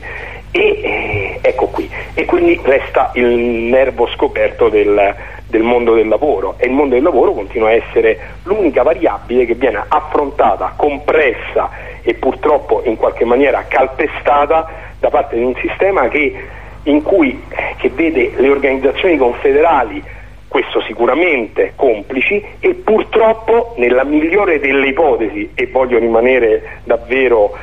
E ecco qui, e quindi resta il nervo scoperto del mondo del lavoro, e il mondo del lavoro continua a essere l'unica variabile che viene affrontata, compressa e purtroppo in qualche maniera calpestata da parte di un sistema che vede le organizzazioni confederali, questo sicuramente complici, e purtroppo nella migliore delle ipotesi, e voglio rimanere davvero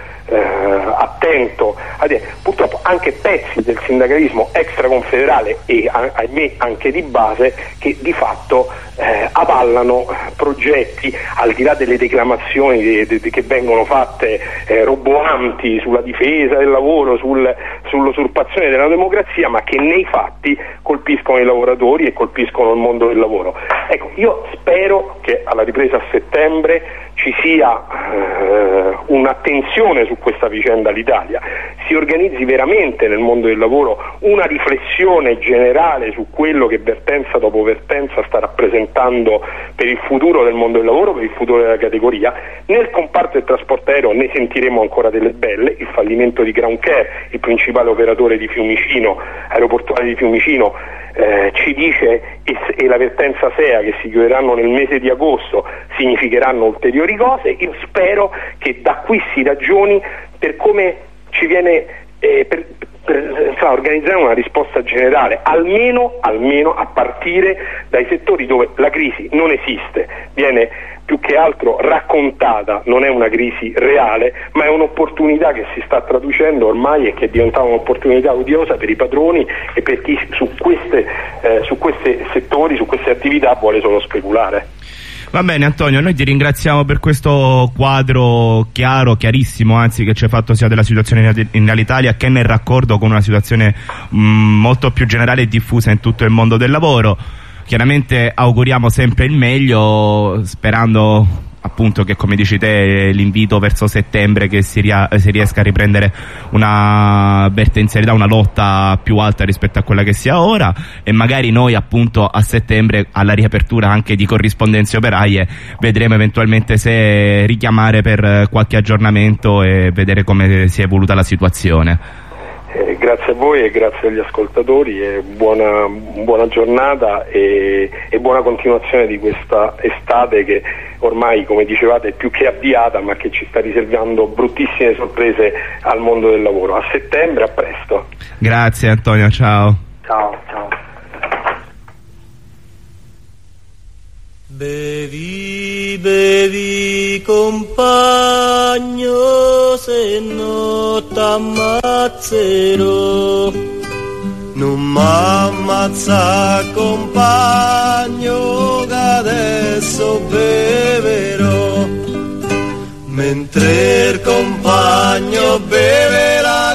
attento, purtroppo anche pezzi del sindacalismo extraconfederale e ahimè anche di base, che di fatto avallano progetti, al di là delle declamazioni che vengono fatte roboanti sulla difesa del lavoro, sull'usurpazione della democrazia, ma che nei fatti colpiscono i lavoratori e colpiscono il mondo del lavoro. Ecco, io spero che alla ripresa a settembre ci sia un'attenzione su questa vicenda all'Italia, si organizzi veramente nel mondo del lavoro una riflessione generale su quello che vertenza dopo vertenza sta rappresentando per il futuro del mondo del lavoro, per il futuro della categoria. Nel comparto del trasporto aereo ne sentiremo ancora delle belle, il fallimento di Ground Care, il principale operatore di Fiumicino, aeroportuale di Fiumicino, ci dice, e la vertenza SEA, che si chiuderanno nel mese di agosto, significheranno ulteriori cose. Io spero che da qui si ragioni per come ci viene per organizzare una risposta generale, almeno a partire dai settori dove la crisi non esiste, viene più che altro raccontata, non è una crisi reale, ma è un'opportunità che si sta traducendo ormai e che è diventata un'opportunità odiosa per i padroni e per chi su questi settori, su queste attività vuole solo speculare. Va bene Antonio, noi ti ringraziamo per questo quadro chiarissimo, anzi, che ci hai fatto sia della situazione in Alitalia che nel raccordo con una situazione molto più generale e diffusa in tutto il mondo del lavoro. Chiaramente auguriamo sempre il meglio, sperando appunto che, come dici te, l'invito verso settembre che si riesca a riprendere una vertenzialità, una lotta più alta rispetto a quella che si ha ora, e magari noi appunto a settembre, alla riapertura anche di corrispondenze operaie, vedremo eventualmente se richiamare per qualche aggiornamento e vedere come si è evoluta la situazione. Grazie a voi e grazie agli ascoltatori, e buona giornata e buona continuazione di questa estate che ormai, come dicevate, è più che avviata, ma che ci sta riservando bruttissime sorprese al mondo del lavoro. A settembre, a presto. Grazie Antonio, ciao. Ciao. Bevi compagno, se no t'ammazzerò. Non m'ammazza compagno, che adesso beverò. Mentre il compagno beve la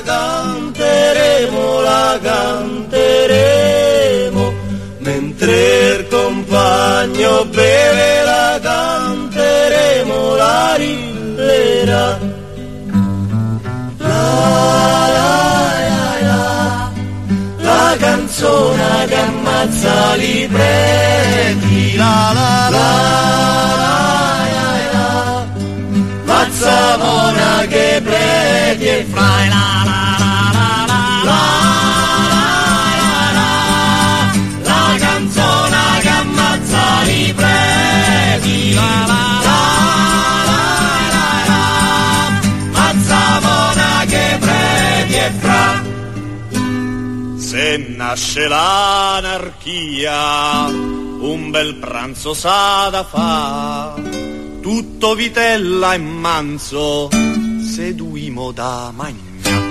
canteremo. Mentre il compagno beve la canteremo, la rillera. La canzone che ammazza li preti, mazzamona che preti e frai la canzone che ammazza li preti, mazzamona che preti e fra. Se nasce l'anarchia, un bel pranzo s'ha da fa, tutto vitella e manzo, seduimo da magna,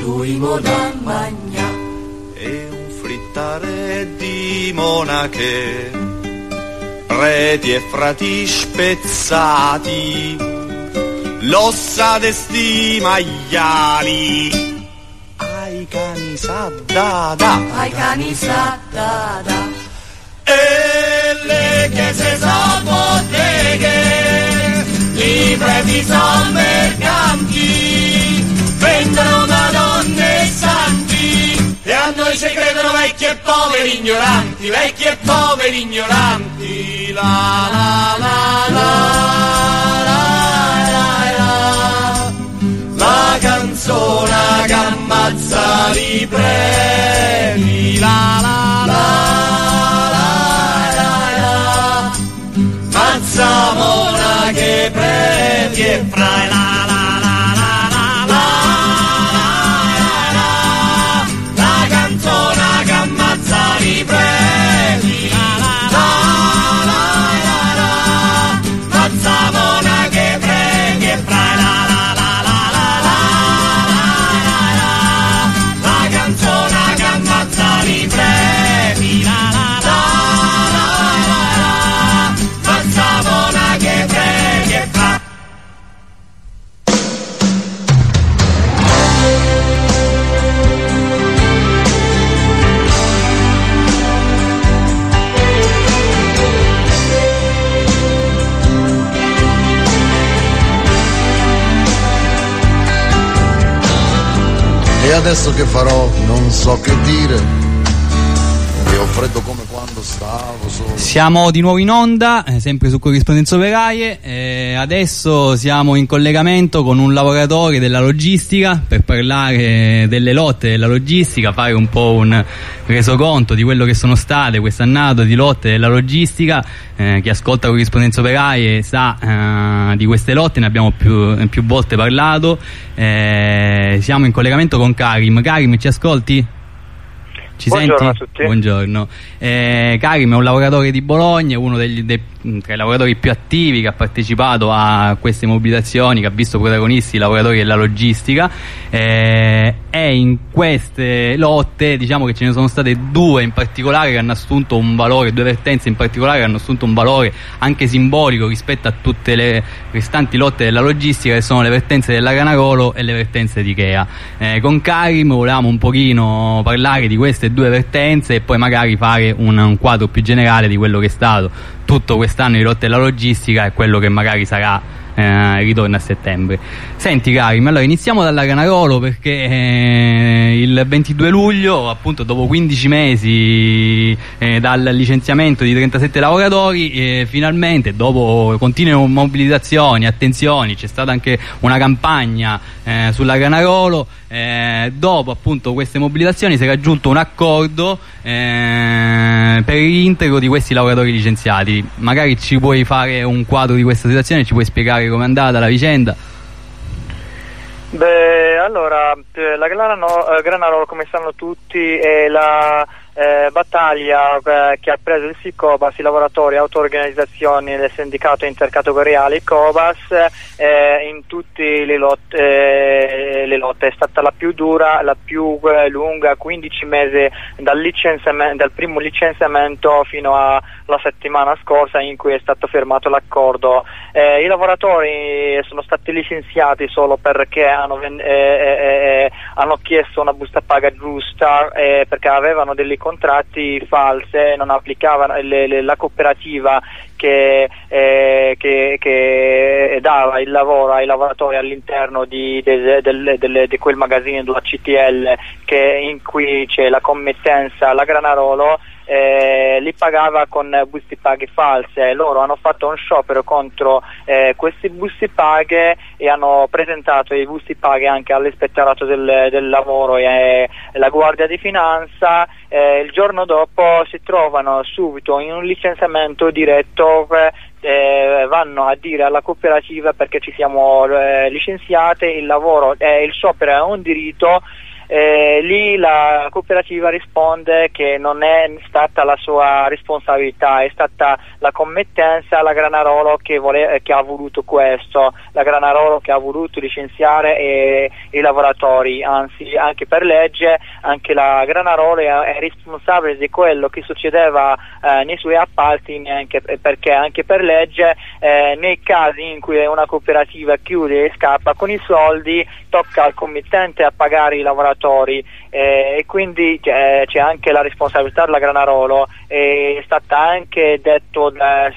e un frittare di monache, preti e frati spezzati, l'ossa de sti maiali, ai cani saddada, ai cani saddada, e le chiese son botteghe, i preti son mercanti, vendono madonne e santi, e a noi ci credono vecchi e poveri ignoranti, vecchi e poveri ignoranti. La la la la la la la, la canzone che ammazza i preti. La la la la la la, mazza monache preti e frai. La i preti, mazza monache preti e frai. La canzone che ammazza i preti, mazza monache preti e frai. E adesso che farò? Non so che dire. E ho freddo come quando stavo solo. Siamo di nuovo in onda, sempre su Corrispondenze Operaie. Adesso siamo in collegamento con un lavoratore della logistica per parlare delle lotte della logistica, fare un po' un resoconto di quello che sono state quest'annato di lotte della logistica. Chi ascolta Corrispondenze Operaie sa di queste lotte, ne abbiamo più volte parlato. Siamo in collegamento con Karim. Karim, ci ascolti? Ci Buongiorno senti? a tutti. Buongiorno. Karim è un lavoratore di Bologna, uno tra i lavoratori più attivi che ha partecipato a queste mobilitazioni, che ha visto protagonisti i lavoratori della logistica, e in queste lotte diciamo che ce ne sono state due in particolare che hanno assunto un valore, due vertenze in particolare che hanno assunto un valore anche simbolico rispetto a tutte le restanti lotte della logistica, che sono le vertenze della Granarolo e le vertenze di Ikea. Con Karim volevamo un pochino parlare di queste due vertenze e poi magari fare un quadro più generale di quello che è stato tutto quest'anno di lotte della logistica e quello che magari sarà ritorno a settembre. Senti Karim, allora iniziamo dalla Granarolo, perché il 22 luglio, appunto dopo 15 mesi dal licenziamento di 37 lavoratori, finalmente dopo continue mobilitazioni, attenzioni, c'è stata anche una campagna sulla Granarolo, dopo appunto queste mobilitazioni si è raggiunto un accordo per il reintegro di questi lavoratori licenziati. Magari ci puoi fare un quadro di questa situazione, ci puoi spiegare com'è andata la vicenda? Beh, allora, la Granarolo, come sanno tutti, è la battaglia che ha preso il SICOBAS, i lavoratori, auto-organizzazioni del sindacato intercategoriale COBAS, in tutte le lotte è stata la più dura, la più lunga, 15 mesi dal primo licenziamento fino alla settimana scorsa in cui è stato firmato l'accordo. I lavoratori sono stati licenziati solo perché hanno chiesto una busta paga giusta, perché avevano dei contratti false, non applicavano la cooperativa che dava il lavoro ai lavoratori all'interno di quel magazzino della CTL in cui c'è la committenza, la Granarolo li pagava con buste paghe false. Loro hanno fatto un sciopero contro questi buste paghe e hanno presentato i busti paghe anche all'ispettorato del lavoro e la Guardia di Finanza. Il giorno dopo si trovano subito in un licenziamento diretto, vanno a dire alla cooperativa perché ci siamo licenziate, il lavoro il sciopero è un diritto, lì la cooperativa risponde che non è stata la sua responsabilità, è stata la committenza, la Granarolo che ha voluto questo, la Granarolo che ha voluto licenziare i lavoratori, anzi anche per legge anche la Granarolo è responsabile di quello che succedeva nei suoi appalti, perché anche per legge nei casi in cui una cooperativa chiude e scappa con i soldi tocca al committente a pagare i lavoratori, e quindi c'è anche la responsabilità della Granarolo. È stata anche detto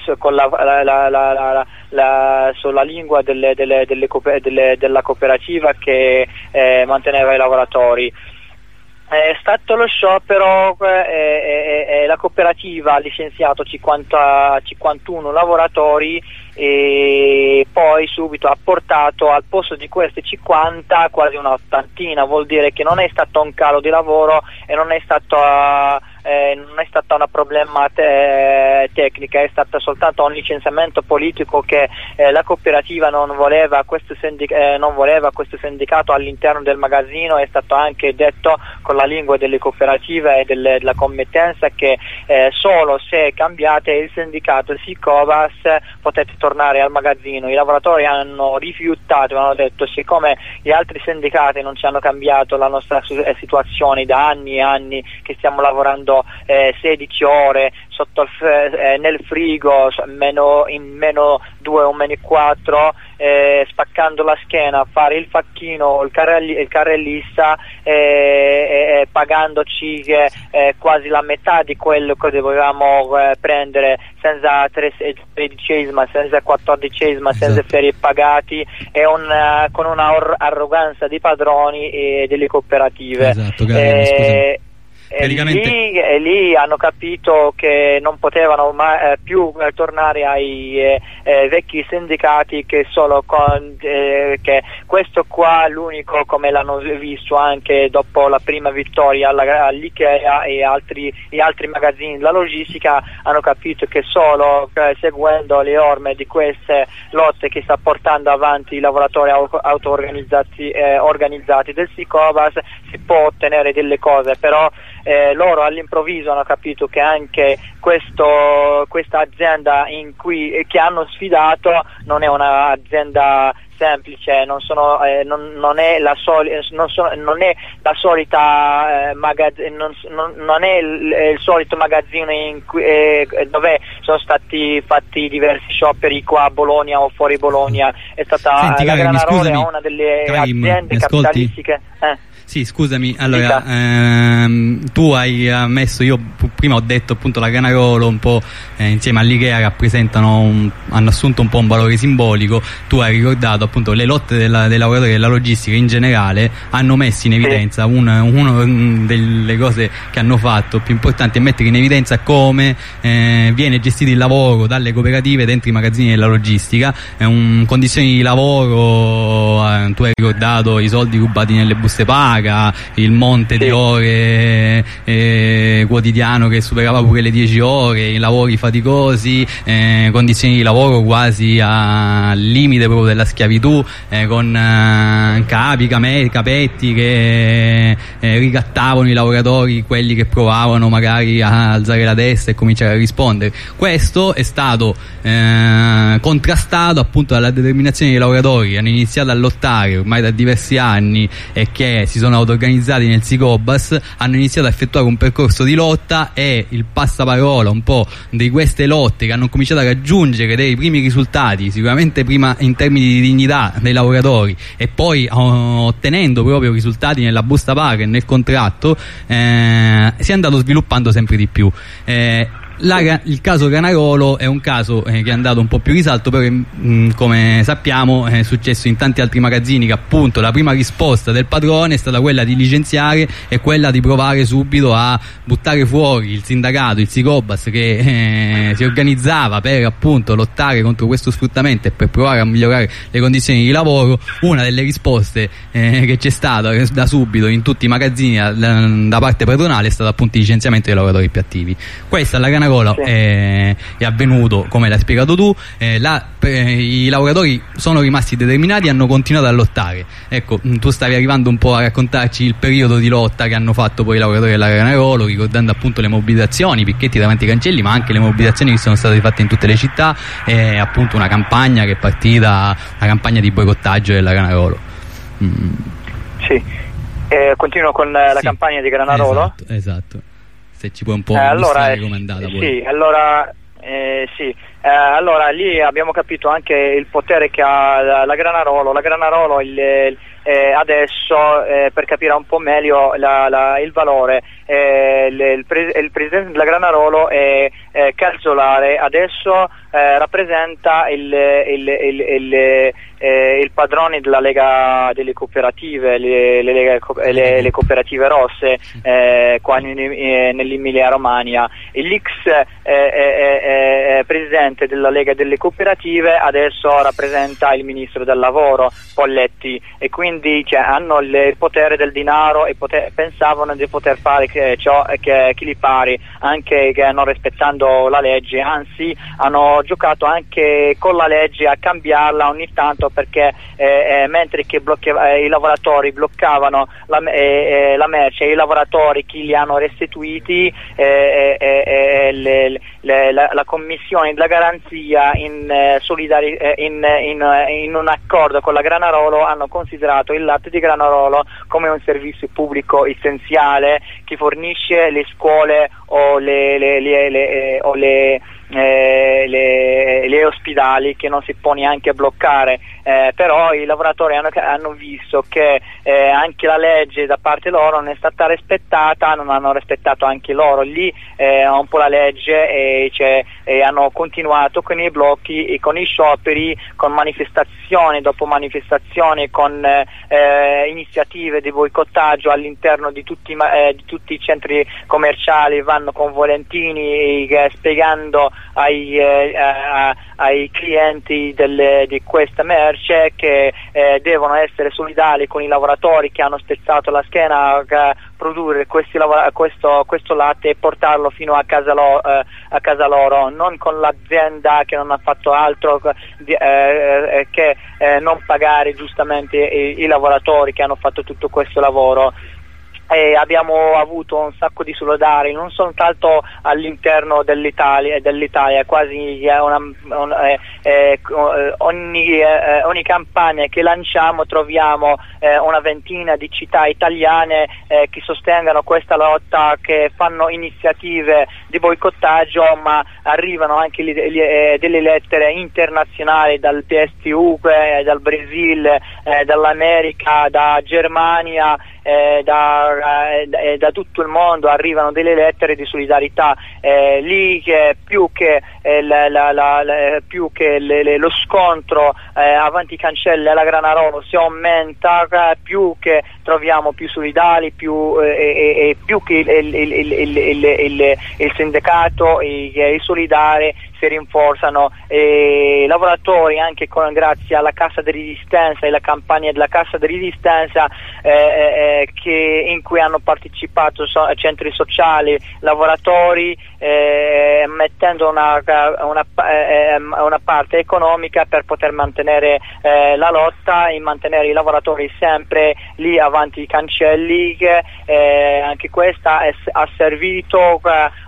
sulla lingua della cooperativa che manteneva i lavoratori. È stato lo sciopero, la cooperativa ha licenziato 51 lavoratori e poi subito ha portato al posto di questi 50 quasi un'ottantina, vuol dire che non è stato un calo di lavoro e non è stata una problema tecnica, è stato soltanto un licenziamento politico che la cooperativa non voleva questo sindacato all'interno del magazzino. È stato anche detto con la lingua delle cooperative e della committenza che solo se cambiate il sindacato, il SICOBAS, potete tornare al magazzino. I lavoratori hanno rifiutato, hanno detto siccome gli altri sindacati non ci hanno cambiato la nostra situazione da anni e anni che stiamo lavorando 16 ore nel frigo, in meno 2 o meno 4, spaccando la schiena, fare il facchino, il carrellista, pagandoci quasi la metà di quello che dovevamo prendere, senza tredicesima, senza quattordicesima, senza ferie pagati, e con una arroganza di padroni e delle cooperative. Esatto, lì hanno capito che non potevano più tornare ai vecchi sindacati, che solo che questo qua l'unico, come l'hanno visto anche dopo la prima vittoria all'Ikea e altri magazzini della logistica, hanno capito che solo seguendo le orme di queste lotte che sta portando avanti i lavoratori auto-organizzati del SICOBAS si può ottenere delle cose. Però loro all'improvviso hanno capito che anche questa azienda che hanno sfidato non è un'azienda semplice, non è la solita non è il solito magazzino dove sono stati fatti diversi scioperi qua a Bologna o fuori Bologna. È stata la Granarolo, è una delle aziende capitalistiche. Sì, scusami, allora tu hai messo, io prima ho detto appunto la Granarolo un po' insieme all'Ikea hanno assunto un po' un valore simbolico. Tu hai ricordato appunto le lotte dei lavoratori della logistica in generale hanno messo in evidenza una delle cose che hanno fatto più importanti è mettere in evidenza come viene gestito il lavoro dalle cooperative dentro i magazzini della logistica, condizioni di lavoro, tu hai ricordato i soldi rubati nelle buste paga, il monte di ore quotidiano che superava pure le 10 ore, i lavori faticosi, condizioni di lavoro quasi al limite proprio della schiavitù, con capetti che ricattavano i lavoratori, quelli che provavano magari a alzare la testa e cominciare a rispondere. Questo è stato contrastato appunto dalla determinazione dei lavoratori. Hanno iniziato a lottare ormai da diversi anni e che si sono auto-organizzati nel SICOBAS, hanno iniziato a effettuare un percorso di lotta, e il passaparola un po' di queste lotte che hanno cominciato a raggiungere dei primi risultati, sicuramente prima in termini di dignità dei lavoratori e poi ottenendo proprio risultati nella busta paga e nel contratto, si è andato sviluppando sempre di più. Il caso Granarolo è un caso che è andato un po' più risalto, però come sappiamo è successo in tanti altri magazzini che appunto la prima risposta del padrone è stata quella di licenziare e quella di provare subito a buttare fuori il sindacato, il SICOBAS, che si organizzava per appunto lottare contro questo sfruttamento e per provare a migliorare le condizioni di lavoro. Una delle risposte che c'è stata da subito in tutti i magazzini da parte padronale è stato appunto il licenziamento dei lavoratori più attivi. Questa la Granarola è avvenuto, come l'hai spiegato tu, i lavoratori sono rimasti determinati e hanno continuato a lottare. Ecco, tu stavi arrivando un po' a raccontarci il periodo di lotta che hanno fatto poi i lavoratori della Granarolo, ricordando appunto le mobilitazioni, i picchetti davanti ai cancelli, ma anche le mobilitazioni che sono state fatte in tutte le città, e appunto una campagna che è partita, una campagna di boicottaggio della Granarolo. Sì, continuo con la campagna di Granarolo. Esatto. Se ci puoi un po' illustrare com'è andata poi. Sì, allora lì abbiamo capito anche il potere che ha la Granarolo. La Granarolo adesso, per capire un po' meglio il valore, il presidente della Granarolo è Calzolare, adesso rappresenta il padrone della Lega delle cooperative, le cooperative rosse qua nell'Emilia Romagna. L'ex presidente della Lega delle cooperative adesso rappresenta il ministro del lavoro Polletti, e quindi hanno il potere del denaro e pensavano di poter fare ciò che gli pare, anche non rispettando la legge, anzi hanno giocato anche con la legge a cambiarla ogni tanto, perché mentre che i lavoratori bloccavano la merce, i lavoratori che li hanno restituiti, la commissione della garanzia in un accordo con la Granarolo hanno considerato il latte di Granarolo come un servizio pubblico essenziale che fornisce le scuole o le ospedali, che non si può neanche bloccare, però i lavoratori hanno visto che anche la legge da parte loro non è stata rispettata, non hanno rispettato anche loro lì un po' la legge, e hanno continuato con i blocchi e con i scioperi, con manifestazioni dopo manifestazioni, con iniziative di boicottaggio all'interno di tutti i centri commerciali, vanno con volantini spiegando ai clienti di questa merce che devono essere solidali con i lavoratori che hanno spezzato la schiena a produrre questo latte e portarlo fino a casa loro, non con l'azienda che non ha fatto altro che non pagare giustamente i lavoratori che hanno fatto tutto questo lavoro. E abbiamo avuto un sacco di solidari non soltanto all'interno dell'Italia, quasi ogni campagna che lanciamo troviamo una ventina di città italiane che sostengono questa lotta, che fanno iniziative di boicottaggio, ma arrivano anche delle lettere internazionali dal PSTU, dal Brasile, dall'America, da Germania, da tutto il mondo arrivano delle lettere di solidarietà. Lì più che lo scontro avanti i cancelli alla Granarolo si aumenta, più che troviamo più solidari, più che il sindacato e i solidari si rinforzano, e i lavoratori anche grazie alla Cassa di Resistenza e la campagna della Cassa di Resistenza in cui hanno partecipato centri sociali, lavoratori, mettendo una parte economica per poter mantenere la lotta e mantenere i lavoratori sempre lì avanti i cancelli. Anche questa ha servito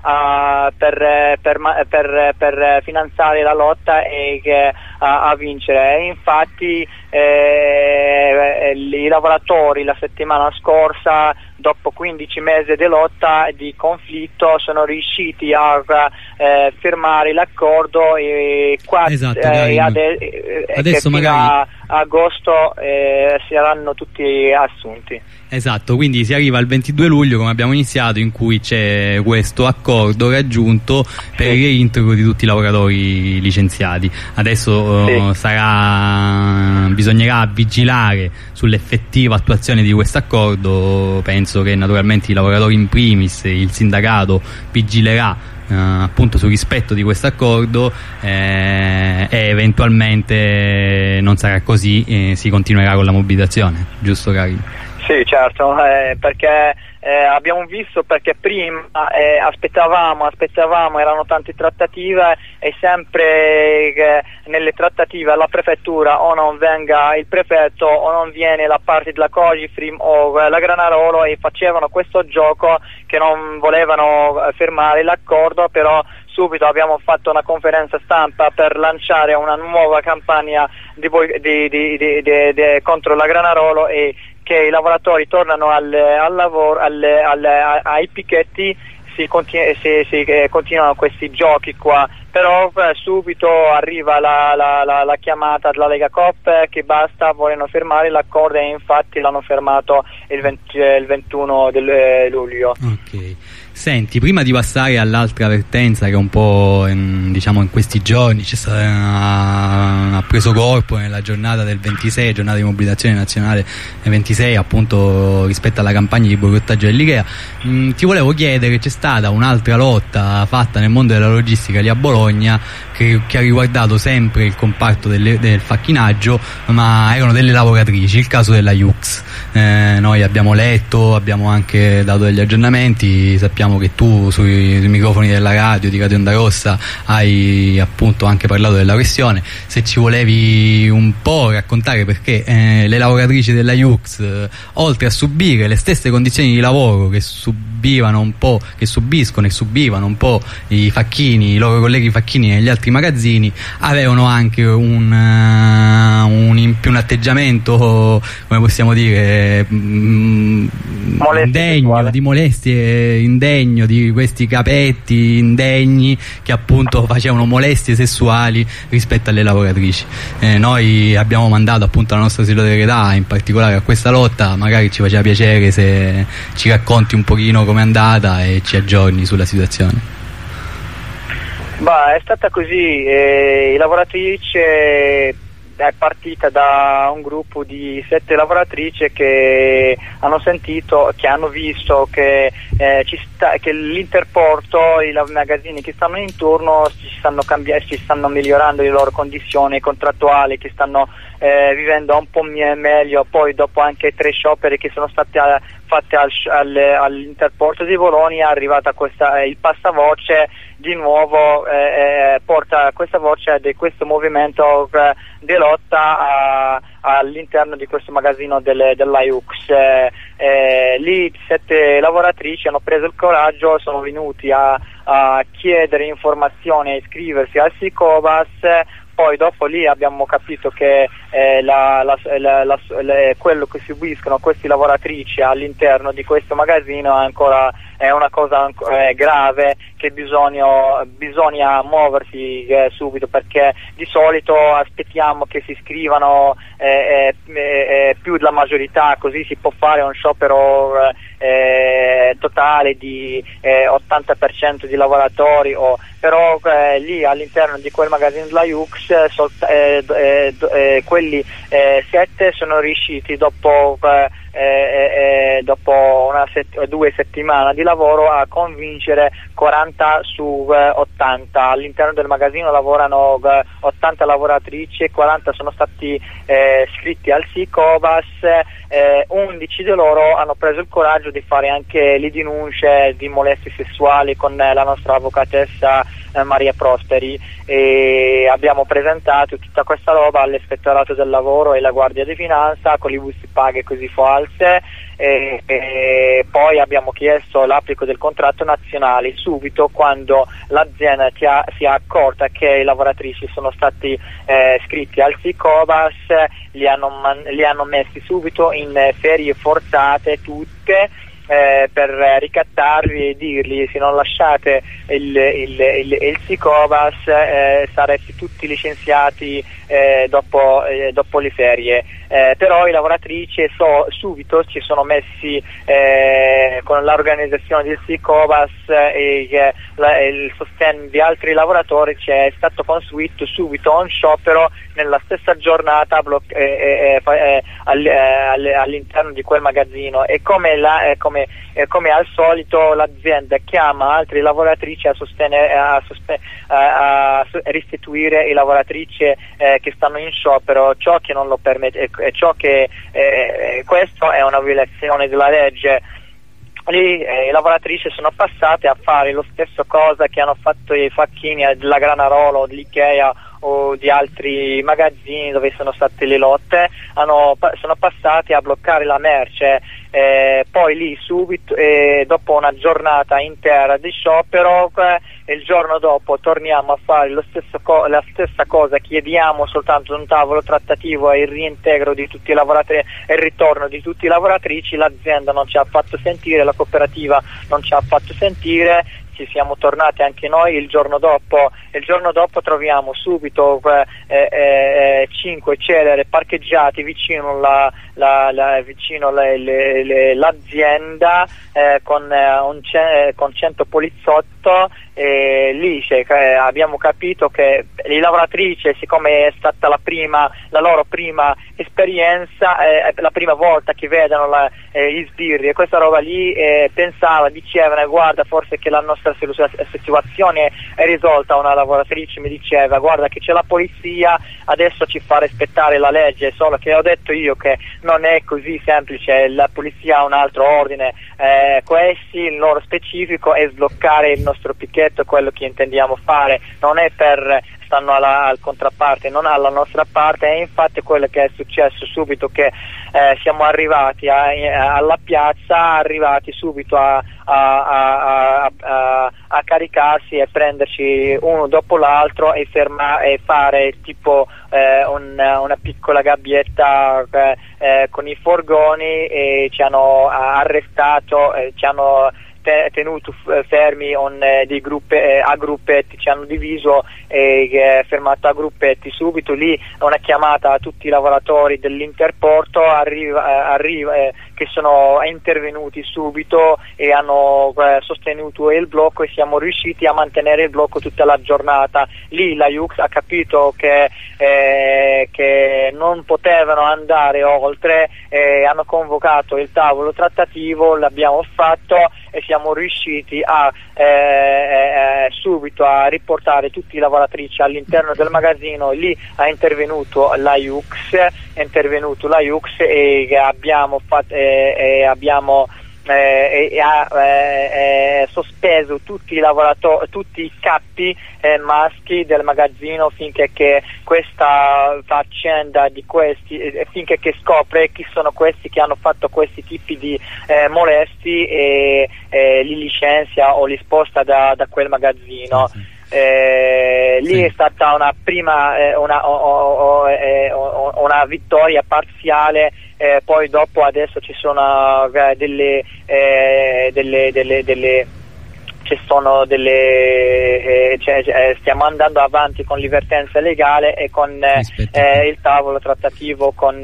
per finanziare la lotta e a vincere. E infatti i lavoratori la settimana scorsa, dopo 15 mesi di lotta e di conflitto, sono riusciti a firmare l'accordo, e adesso magari a agosto saranno tutti assunti. Esatto, quindi si arriva al 22 luglio come abbiamo iniziato, in cui c'è questo accordo raggiunto per il reintegro di tutti i lavoratori licenziati. Adesso bisognerà vigilare sull'effettiva attuazione di questo accordo. Penso che naturalmente i lavoratori in primis, il sindacato vigilerà appunto sul rispetto di questo accordo, e eventualmente non sarà così, si continuerà con la mobilitazione, giusto Cari? Sì, certo, perché abbiamo visto, perché prima aspettavamo, erano tante trattative e sempre nelle trattative alla prefettura o non venga il prefetto o non viene la parte della Cogifrim o la Granarolo, e facevano questo gioco che non volevano fermare l'accordo. Però subito abbiamo fatto una conferenza stampa per lanciare una nuova campagna contro la Granarolo, e che i lavoratori tornano al lavoro, ai picchetti, si continuano questi giochi qua. Però subito arriva la chiamata della Lega Coop che basta, vogliono fermare l'accordo, e infatti l'hanno fermato il 21 luglio. Ok. Senti, prima di passare all'altra avvertenza che un po' diciamo in questi giorni ha preso corpo nella giornata del 26, giornata di mobilitazione nazionale 26, appunto rispetto alla campagna di boicottaggio dell'Ikea, ti volevo chiedere, c'è stata un'altra lotta fatta nel mondo della logistica lì a Bologna che ha riguardato sempre il comparto del facchinaggio, ma erano delle lavoratrici, il caso della Iux. Noi abbiamo letto, abbiamo anche dato degli aggiornamenti, sappiamo che tu sui microfoni della radio, di Radio Onda Rossa, hai appunto anche parlato della questione. Se ci volevi un po' raccontare perché le lavoratrici della Iux, oltre a subire le stesse condizioni di lavoro che subivano un po', che subiscono e subivano un po' i facchini, i loro colleghi facchini negli altri magazzini, avevano anche un atteggiamento, come possiamo dire, indegno, di molestie, indegno, di questi capetti indegni che appunto facevano molestie sessuali rispetto alle lavoratrici. Noi abbiamo mandato appunto la nostra solidarietà in particolare a questa lotta, magari ci faceva piacere se ci racconti un pochino com'è andata e ci aggiorni sulla situazione. È stata così, la lavoratrice è partita da un gruppo di 7 lavoratrici che hanno sentito, che hanno visto che che l'Interporto, i magazzini che stanno intorno si stanno migliorando le loro condizioni contrattuali, che stanno vivendo un po' meglio. Poi dopo anche 3 scioperi che sono stati fatti all'Interporto di Bologna è arrivata il passavoce di nuovo, porta questa voce di questo movimento di lotta all'interno di questo magazzino della Iux. Lì 7 lavoratrici hanno preso il coraggio, sono venuti a chiedere informazioni e iscriversi al Sicobas. Poi dopo lì abbiamo capito che quello che subiscono queste lavoratrici all'interno di questo magazzino è una cosa grave, che bisogna muoversi subito, perché di solito aspettiamo che si iscrivano più della maggiorità, così si può fare un sciopero totale di 80% di lavoratori, però lì all'interno di quel magazzino della Iux quelli 7 sono riusciti dopo 2 settimane di lavoro a convincere 40 su 80. All'interno del magazzino lavorano 80 lavoratrici e 40 sono stati iscritti al Sicobas. 11 di loro hanno preso il coraggio di fare anche le denunce di molestie sessuali con la nostra avvocatessa Maria Prosperi, e abbiamo presentato tutta questa roba all'Ispettorato del Lavoro e la Guardia di Finanza con le buste paghe così false, e poi abbiamo chiesto l'applico del contratto nazionale subito quando l'azienda si è accorta che i lavoratrici sono stati iscritti al Sicobas. Li hanno messi subito in ferie forzate tutte, per ricattarli e dirgli: se non lasciate il Sicobas sarete tutti licenziati dopo le ferie. Però i lavoratrici subito ci sono messi con l'organizzazione del Sicobas e il sostegno di altri lavoratori. C'è stato consueto subito un sciopero nella stessa giornata all'interno di quel magazzino, e come come al solito l'azienda chiama altre lavoratrici a restituire le lavoratrici che stanno in sciopero, ciò che non lo permette, questo è una violazione della legge. Lì le lavoratrici sono passate a fare lo stesso cosa che hanno fatto i facchini della Granarolo, dell'Ikea o di altri magazzini dove sono state le lotte, sono passati a bloccare la merce, poi lì subito, dopo una giornata intera di sciopero, il giorno dopo torniamo a fare la stessa cosa, chiediamo soltanto un tavolo trattativo e il reintegro di tutti i lavoratori e il ritorno di tutti i lavoratrici. L'azienda non ci ha fatto sentire, la cooperativa non ci ha fatto sentire, ci siamo tornati anche noi il giorno dopo troviamo subito 5 celere parcheggiati vicino l'azienda con 100 poliziotto. Lì abbiamo capito che le lavoratrici, siccome è stata la loro prima esperienza, la prima volta che vedono gli sbirri e questa roba lì, dicevano guarda, forse che la nostra situazione è risolta. Una lavoratrice mi diceva guarda che c'è la polizia, adesso ci fa rispettare la legge, solo che ho detto io che non è così semplice, la polizia ha un altro ordine, il loro specifico è sbloccare il nostro picchetto, quello che intendiamo fare, non è stanno al contrapparte, non alla nostra parte. E infatti quello che è successo subito che siamo arrivati alla piazza, arrivati subito a caricarsi e prenderci uno dopo l'altro e fare tipo una piccola gabbietta con i furgoni, e ci hanno arrestato, ci hanno tenuto fermi dei a gruppetti, ci hanno diviso e fermato a gruppetti. Subito lì una chiamata a tutti i lavoratori dell'Interporto che sono intervenuti subito e hanno sostenuto il blocco, e siamo riusciti a mantenere il blocco tutta la giornata. Lì la Iux ha capito che non potevano andare oltre, hanno convocato il tavolo trattativo, l'abbiamo fatto e siamo riusciti subito a riportare tutti i lavoratrici all'interno del magazzino. Lì ha intervenuto la Iux e abbiamo sospeso tutti i tutti i capi maschi del magazzino finché che questa faccenda di finché che scopre chi sono questi che hanno fatto questi tipi di molesti, e li licenzia o li sposta da quel magazzino. Lì è stata una prima una vittoria parziale, poi dopo adesso ci sono stiamo andando avanti con l'avvertenza legale e con il tavolo trattativo con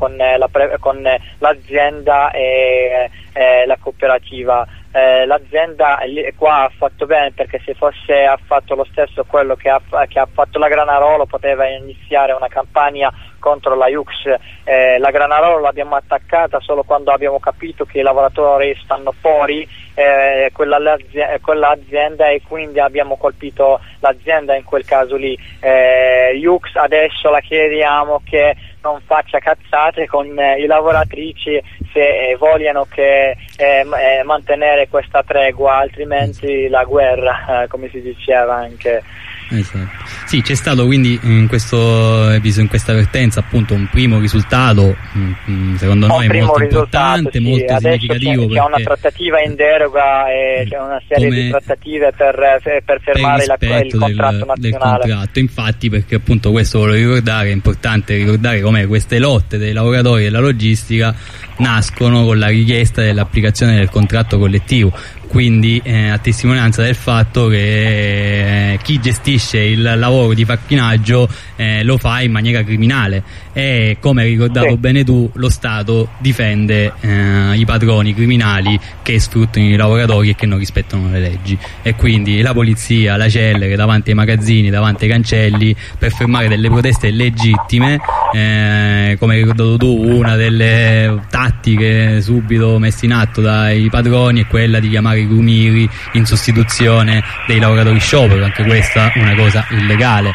l'azienda e la cooperativa. L'azienda qua ha fatto bene, perché se fosse fatto lo stesso quello che ha fatto la Granarolo, poteva iniziare una campagna contro la Iux. La Granarolo l'abbiamo attaccata solo quando abbiamo capito che i lavoratori stanno fuori quell'azienda, e quindi abbiamo colpito l'azienda in quel caso lì. Iux adesso la chiediamo che non faccia cazzate con i lavoratrici se vogliono mantenere questa tregua, altrimenti la guerra, come si diceva anche. Esatto. Sì, c'è stato quindi in questo episodio, in questa avvertenza, appunto un primo risultato secondo noi molto importante, sì, molto significativo. C'è una trattativa in deroga e c'è una serie di trattative per fermare il contratto nazionale del contratto. Infatti, perché appunto questo volevo ricordare, è importante ricordare come queste lotte dei lavoratori della logistica nascono con la richiesta dell'applicazione del contratto collettivo, quindi a testimonianza del fatto che chi gestisce il lavoro di facchinaggio lo fa in maniera criminale, e come hai ricordato bene tu, lo Stato difende i padroni criminali che sfruttano i lavoratori e che non rispettano le leggi, e quindi la polizia, la Cellere davanti ai magazzini, davanti ai cancelli, per fermare delle proteste legittime. Come hai ricordato tu, una delle tattiche subito messe in atto dai padroni è quella di chiamare i grumiri in sostituzione dei lavoratori sciopero, anche questa è una cosa illegale,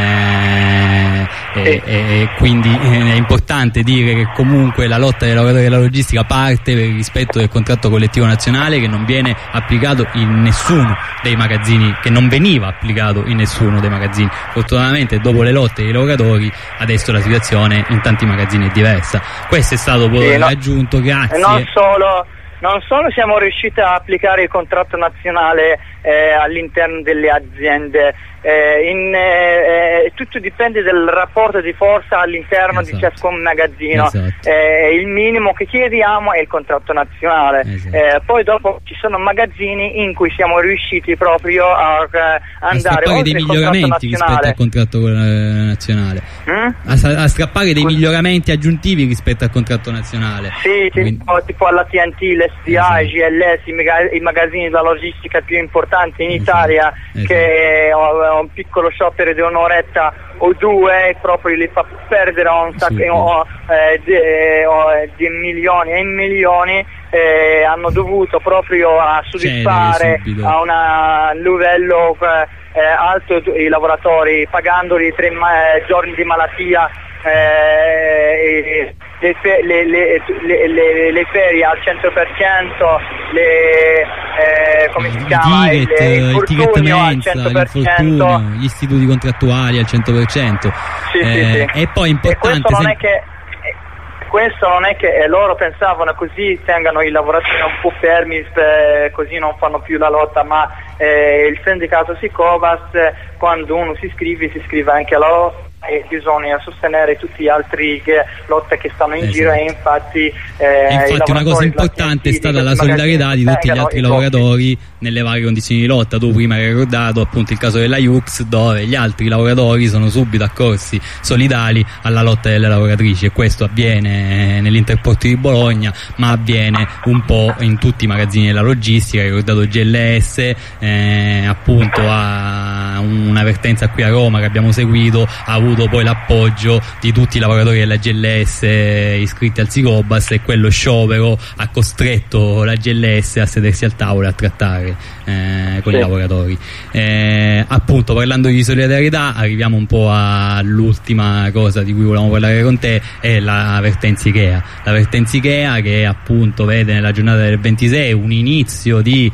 e quindi è importante dire che comunque la lotta dei lavoratori della logistica parte per il rispetto del contratto collettivo nazionale, che non viene applicato in nessuno dei magazzini, che non veniva applicato in nessuno dei magazzini. Fortunatamente dopo le lotte dei lavoratori adesso la situazione in tanti magazzini è diversa. Questo è stato poi raggiunto grazie. Non solo siamo riusciti a applicare il contratto nazionale all'interno delle aziende, tutto dipende dal rapporto di forza all'interno di ciascun magazzino. Il minimo che chiediamo è il contratto nazionale. Poi dopo ci sono magazzini in cui siamo riusciti proprio a andare oltre dei miglioramenti rispetto al contratto nazionale, a strappare dei miglioramenti aggiuntivi rispetto al contratto nazionale. Sì, tipo alla TNT, l'SDA, GLS, i magazzini della logistica più importanti in Italia, che un piccolo sciopero di un'oretta o due proprio li fa perdere un sacco di milioni e milioni. Hanno dovuto proprio a soddisfare a un livello alto i lavoratori, pagandoli 3 giorni di malattia, le ferie al 100%, come si chiama, il ticket mensa, al 100%, l'infortunio, gli istituti contrattuali al 100%. E poi è importante, questo non è che loro pensavano così tengano i lavoratori un po' fermi, così non fanno più la lotta, ma il sindacato Sicobas, quando uno si iscrive anche alla lotta, e bisogna sostenere tutti gli altri lotte che stanno in giro, e infatti una cosa importante è stata la solidarietà di tutti gli altri lavoratori nelle varie condizioni di lotta. Tu prima hai ricordato appunto il caso della Iux, dove gli altri lavoratori sono subito accorsi solidali alla lotta delle lavoratrici, e questo avviene nell'Interporto di Bologna, ma avviene un po' in tutti i magazzini della logistica. Hai ricordato GLS, appunto a un'avvertenza qui a Roma che abbiamo seguito, ha avuto poi l'appoggio di tutti i lavoratori della GLS iscritti al Sicobas, e quello sciopero ha costretto la GLS a sedersi al tavolo e a trattare con i lavoratori. Appunto, parlando di solidarietà, arriviamo un po' all'ultima cosa di cui volevamo parlare con te, è la Vertenza Ikea. La Vertenza Ikea, che appunto vede nella giornata del 26 un inizio di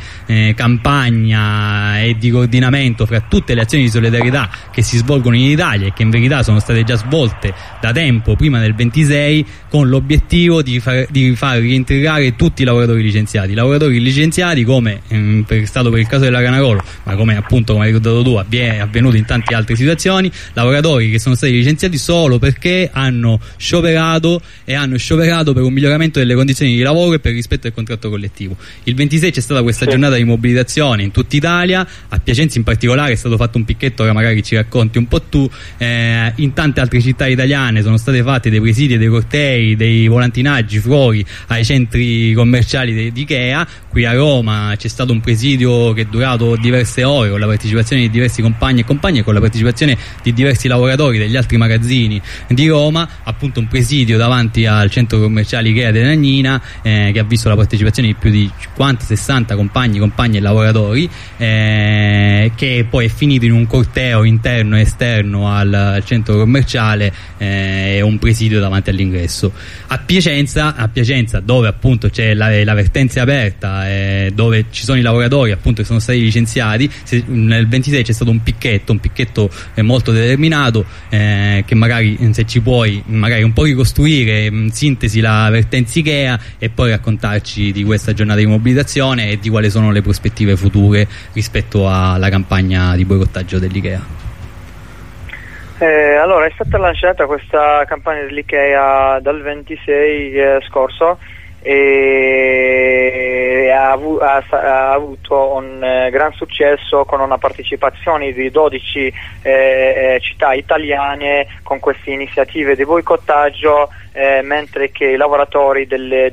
campagna e di coordinamento fra tutte le azioni di solidarietà che si svolgono in Italia e che in verità sono state già svolte da tempo prima del 26, con l'obiettivo di far rientrare tutti i lavoratori licenziati, come è stato per il caso della Canarolo, ma come appunto, come hai ricordato tu, è avvenuto in tante altre situazioni, lavoratori che sono stati licenziati solo perché hanno scioperato per un miglioramento delle condizioni di lavoro e per il rispetto del contratto collettivo. Il 26 c'è stata questa giornata di mobilitazione in tutta Italia, a Piacenza in particolare è stato fatto un picchetto che magari ci racconti un po' tu. In tante altre città italiane sono state fatte dei presidi e dei cortei, dei volantinaggi fuori ai centri commerciali di Ikea. Qui a Roma c'è stato un presidio che è durato diverse ore, con la partecipazione di diversi compagni e compagne, con la partecipazione di diversi lavoratori degli altri magazzini di Roma, appunto un presidio davanti al centro commerciale Ikea della Nagnina, che ha visto la partecipazione di più di 50-60 compagni, compagne e lavoratori, che poi è finito in un corteo interno e esterno al centro commerciale, e un presidio davanti all'ingresso. A Piacenza, dove appunto c'è la vertenza aperta, dove ci sono i lavoratori appunto che sono stati licenziati, nel 26 c'è stato un picchetto molto determinato, che magari, se ci puoi magari un po' ricostruire in sintesi la vertenza Ikea, e poi raccontarci di questa giornata di mobilitazione e di quali sono le prospettive future rispetto alla campagna di boicottaggio dell'Ikea. Allora, è stata lanciata questa campagna dell'Ikea dal 26 scorso, e ha avuto un gran successo con una partecipazione di 12 città italiane con queste iniziative di boicottaggio, mentre che i lavoratori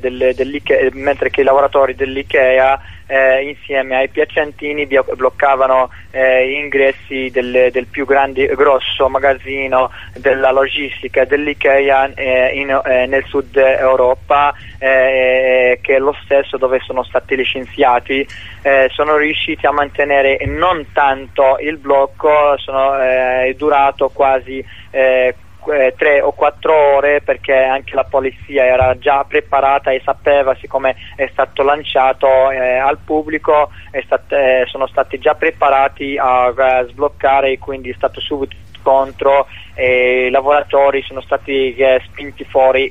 dell'Ikea insieme ai piacentini bloccavano gli ingressi del più grosso magazzino della logistica dell'Ikea nel sud Europa, che è lo stesso dove sono stati licenziati. Sono riusciti a mantenere non tanto il blocco, è durato quasi 3 o 4 ore, perché anche la polizia era già preparata e sapeva, siccome è stato lanciato al pubblico, sono stati già preparati a sbloccare, e quindi è stato subito contro, e i lavoratori sono stati spinti fuori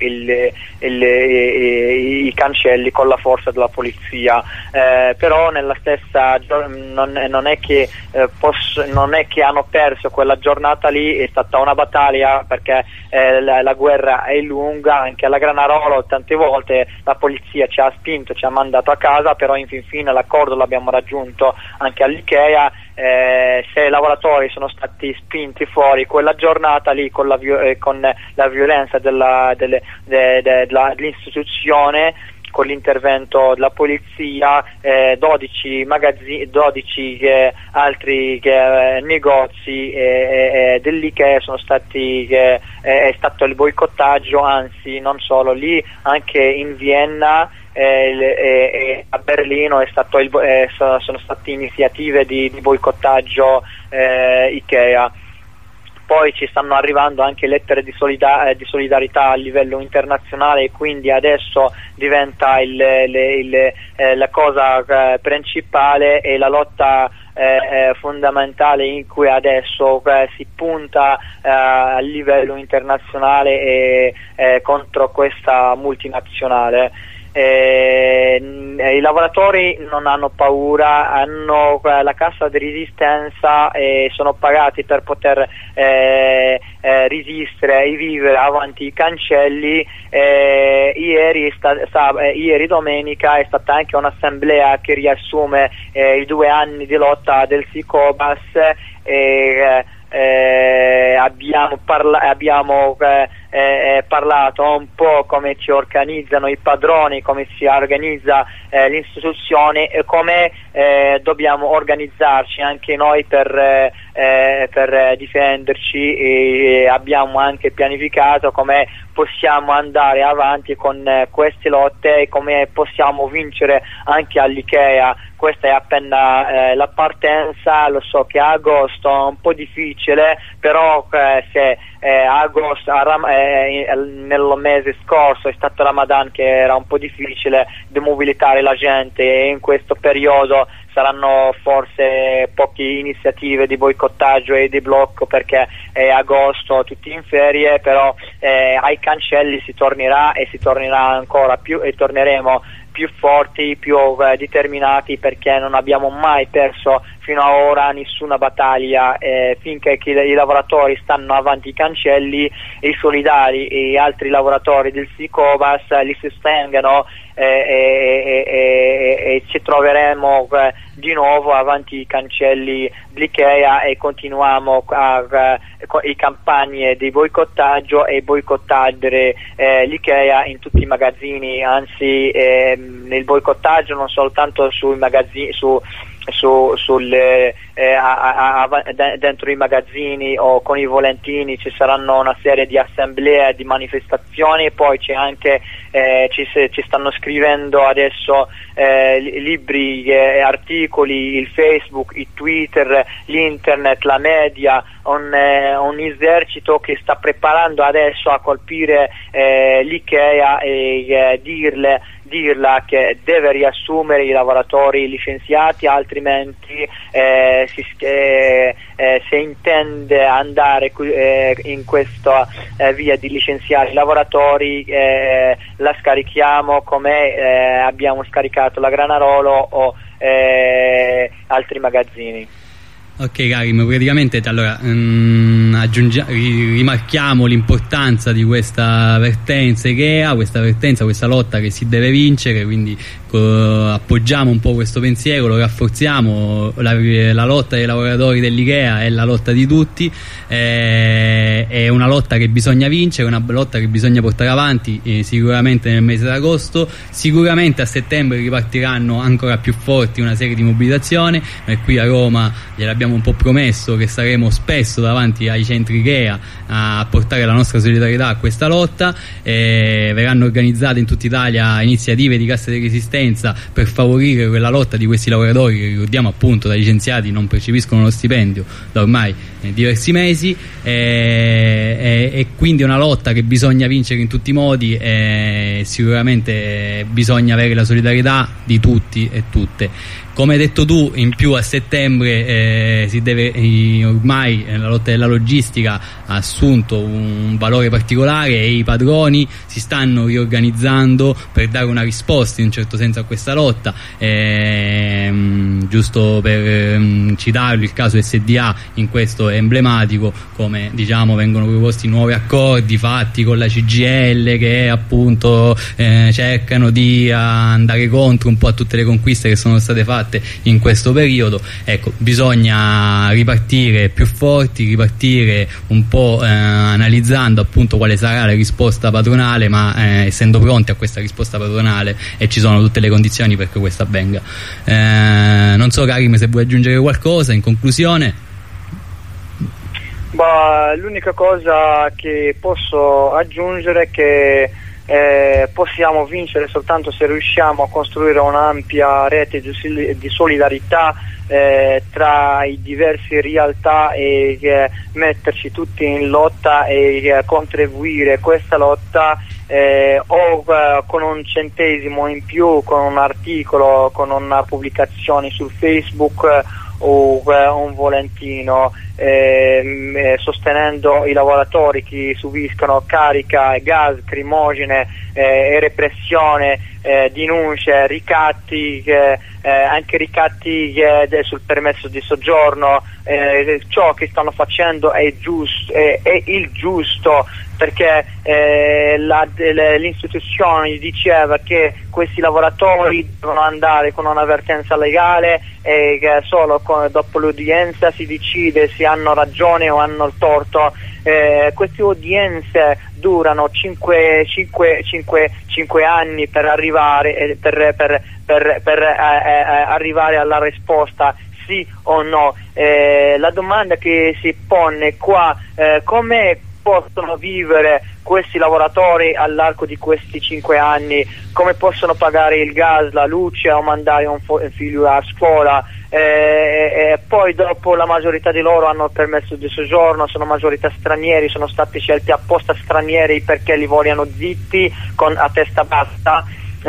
i cancelli con la forza della polizia. Però nella stessa non è che hanno perso quella giornata lì, è stata una battaglia, perché la guerra è lunga. Anche alla Granarolo tante volte la polizia ci ha spinto, ci ha mandato a casa, però infine l'accordo l'abbiamo raggiunto anche all'Ikea. Se i lavoratori sono stati spinti fuori quella giornata lì con la violenza dell'istituzione, con l'intervento della polizia, 12 altri negozi dell'Ikea sono stati, è stato il boicottaggio, anzi non solo lì, anche in Vienna e a Berlino sono state iniziative di boicottaggio Ikea. Poi ci stanno arrivando anche lettere di solidarietà a livello internazionale, e quindi adesso diventa la cosa principale e la lotta fondamentale in cui adesso si punta a livello internazionale contro questa multinazionale. I lavoratori non hanno paura, hanno la cassa di resistenza e sono pagati per poter resistere e vivere avanti i cancelli. Ieri domenica è stata anche un'assemblea che riassume i 2 anni di lotta del Sicobas. Abbiamo parlato un po' come ci organizzano i padroni, come si organizza l'istituzione e come dobbiamo organizzarci anche noi per difenderci, e abbiamo anche pianificato come possiamo andare avanti con queste lotte e come possiamo vincere anche all'Ikea. Questa è appena la partenza. Lo so che a agosto è un po' difficile, però se agosto nel mese scorso è stato Ramadan, che era un po' difficile demobilitare la gente, e in questo periodo saranno forse poche iniziative di boicottaggio e di blocco, perché è agosto, tutti in ferie, però ai cancelli si tornerà, e si tornerà ancora più, e torneremo più forti, più determinati, perché non abbiamo mai perso fino ad ora nessuna battaglia. Finché i lavoratori stanno avanti i cancelli, i solidari e altri lavoratori del Sicobas li sostengano, e ci troveremo di nuovo avanti i cancelli dell'Ikea, e continuiamo i campagne di boicottaggio e boicottare l'Ikea in tutti i magazzini. Anzi, nel boicottaggio non soltanto sui magazzini, dentro i magazzini o con i volantini ci saranno una serie di assemblee, di manifestazioni. Poi c'è anche ci stanno scrivendo adesso libri, articoli, il Facebook, il Twitter, l'internet, la media, un esercito che sta preparando adesso a colpire l'Ikea e dirla che deve riassumere i lavoratori licenziati, altrimenti se intende andare in questa via di licenziare i lavoratori, la scarichiamo come abbiamo scaricato la Granarolo o altri magazzini. Ok Karim, praticamente allora rimarchiamo l'importanza di questa vertenza Ikea, questa lotta che si deve vincere, quindi appoggiamo un po' questo pensiero, lo rafforziamo. La lotta dei lavoratori dell'IKEA è la lotta di tutti, è una lotta che bisogna vincere, una lotta che bisogna portare avanti, sicuramente nel mese d'agosto, sicuramente a settembre ripartiranno ancora più forti una serie di mobilitazioni. Noi qui a Roma gliel'abbiamo un po' promesso che saremo spesso davanti ai centri IKEA a portare la nostra solidarietà a questa lotta. Verranno organizzate in tutta Italia iniziative di cassa di resistenza per favorire quella lotta di questi lavoratori che, ricordiamo appunto, da licenziati non percepiscono lo stipendio da ormai diversi mesi, e quindi è una lotta che bisogna vincere in tutti i modi. Sicuramente bisogna avere la solidarietà di tutti e tutte. Come hai detto tu, in più a settembre ormai la lotta della logistica ha assunto un valore particolare e i padroni si stanno riorganizzando per dare una risposta in un certo senso a questa lotta. Giusto per citarlo, il caso SDA in questo è emblematico, come diciamo vengono proposti nuovi accordi fatti con la CGIL che appunto cercano di andare contro un po' a tutte le conquiste che sono state fatte in questo periodo. Ecco, bisogna ripartire più forti, ripartire un po' analizzando appunto quale sarà la risposta padronale, ma essendo pronti a questa risposta padronale, e ci sono tutte le condizioni perché questo avvenga. Non so Karim se vuoi aggiungere qualcosa in conclusione. L'unica cosa che posso aggiungere è che possiamo vincere soltanto se riusciamo a costruire un'ampia rete di solidarietà tra i diversi realtà e metterci tutti in lotta e contribuire a questa lotta o con un centesimo in più, con un articolo, con una pubblicazione su Facebook o un volantino, sostenendo i lavoratori che subiscono carica, gas, lacrimogene e repressione, denunce, ricatti, anche ricatti sul permesso di soggiorno. Ciò che stanno facendo è giusto, è il giusto, perché l'istituzione diceva che questi lavoratori devono andare con un'avvertenza legale e che solo dopo l'udienza si decide se hanno ragione o hanno il torto. Queste udienze durano 5 anni per arrivare arrivare alla risposta sì o no. La domanda che si pone qua, come possono vivere questi lavoratori all'arco di questi 5 anni, come possono pagare il gas, la luce o mandare un figlio a scuola? Poi dopo la maggiorità di loro hanno il permesso di soggiorno, sono maggiorità stranieri, sono stati scelti apposta stranieri perché li vogliono zitti a testa bassa.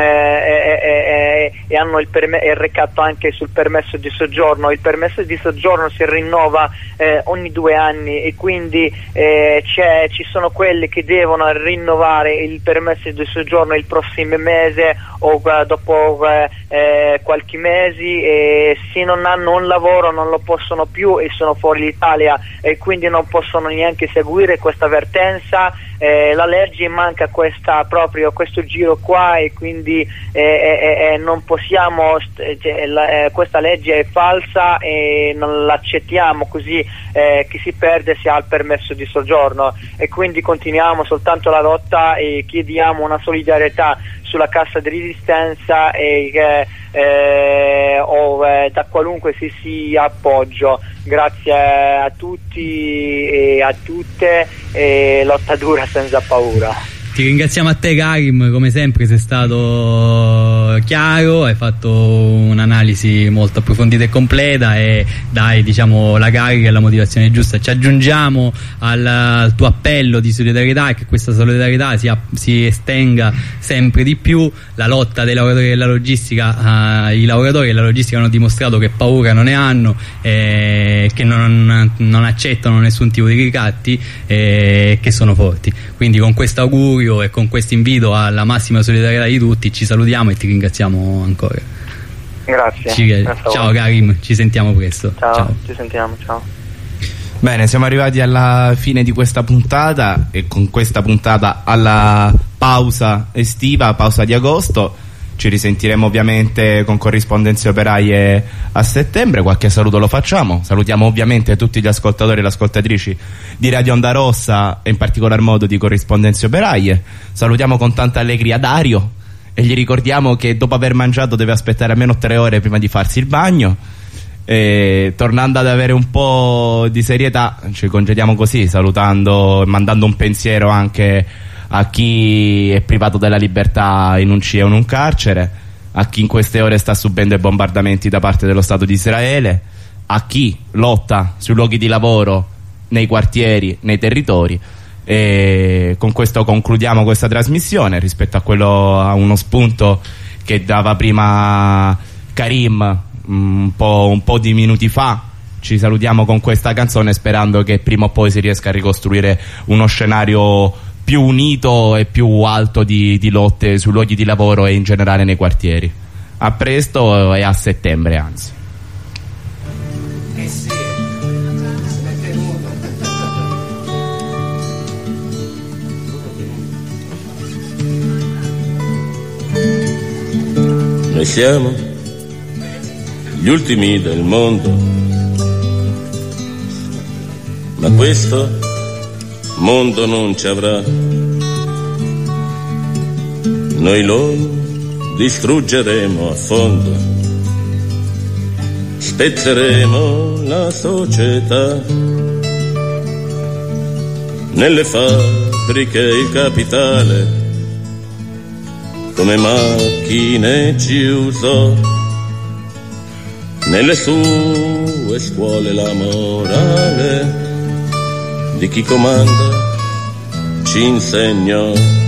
E hanno il recato anche sul permesso di soggiorno. Il permesso di soggiorno si rinnova ogni 2 anni e quindi ci sono quelli che devono rinnovare il permesso di soggiorno il prossimo mese o dopo qualche mesi, e se non hanno un lavoro non lo possono più e sono fuori l'Italia e quindi non possono neanche seguire questa avvertenza. La legge manca proprio questo giro qua e quindi non possiamo, questa legge è falsa e non l'accettiamo così, che si perde si ha il permesso di soggiorno, e quindi continuiamo soltanto la lotta e chiediamo una solidarietà sulla cassa di resistenza o da qualunque sia appoggio. Grazie a tutti e a tutte, e lotta dura senza paura. Ti ringraziamo a te Karim, come sempre sei stato chiaro, hai fatto un'analisi molto approfondita e completa e dai, diciamo, la carica e la motivazione giusta. Ci aggiungiamo al tuo appello di solidarietà e che questa solidarietà si estenga sempre di più. La lotta dei lavoratori della logistica, i lavoratori della logistica hanno dimostrato che paura non ne hanno, che non accettano nessun tipo di ricatti, che sono forti. Quindi con questo augurio e con questo invito alla massima solidarietà di tutti ci salutiamo e ti ringraziamo ancora. Grazie. Ciao Karim, ci sentiamo presto. Ciao. Ci sentiamo, ciao. Bene, siamo arrivati alla fine di questa puntata e con questa puntata alla pausa estiva, pausa di agosto. Ci risentiremo ovviamente con Corrispondenze Operaie a settembre. Qualche saluto lo facciamo. Salutiamo ovviamente tutti gli ascoltatori e le ascoltatrici di Radio Onda Rossa e in particolar modo di Corrispondenze Operaie. Salutiamo con tanta allegria Dario e gli ricordiamo che dopo aver mangiato deve aspettare almeno 3 ore prima di farsi il bagno. E tornando ad avere un po' di serietà, ci congediamo così, salutando e mandando un pensiero anche a chi è privato della libertà in un CIE o in un carcere, a chi in queste ore sta subendo i bombardamenti da parte dello Stato di Israele, a chi lotta sui luoghi di lavoro, nei quartieri, nei territori. E con questo concludiamo questa trasmissione rispetto a uno spunto che dava prima Karim un po' di minuti fa. Ci salutiamo con questa canzone sperando che prima o poi si riesca a ricostruire uno scenario più unito e più alto di lotte sui luoghi di lavoro e in generale nei quartieri. A presto e a settembre, anzi. Noi siamo gli ultimi del mondo, ma questo mondo non ci avrà. Noi lo distruggeremo a fondo, spezzeremo la società. Nelle fabbriche il capitale come macchine ci usò. Nelle sue scuole la morale di chi comanda ci insegnò.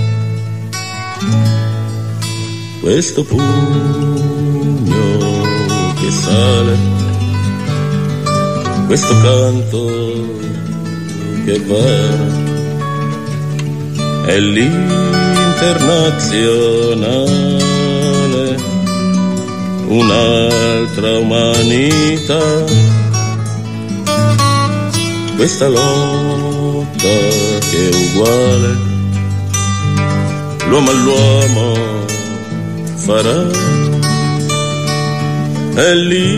Questo pugno che sale, questo canto che va, è l'internazionale, un'altra umanità. Questa lotta che è uguale, l'uomo all'uomo farà, è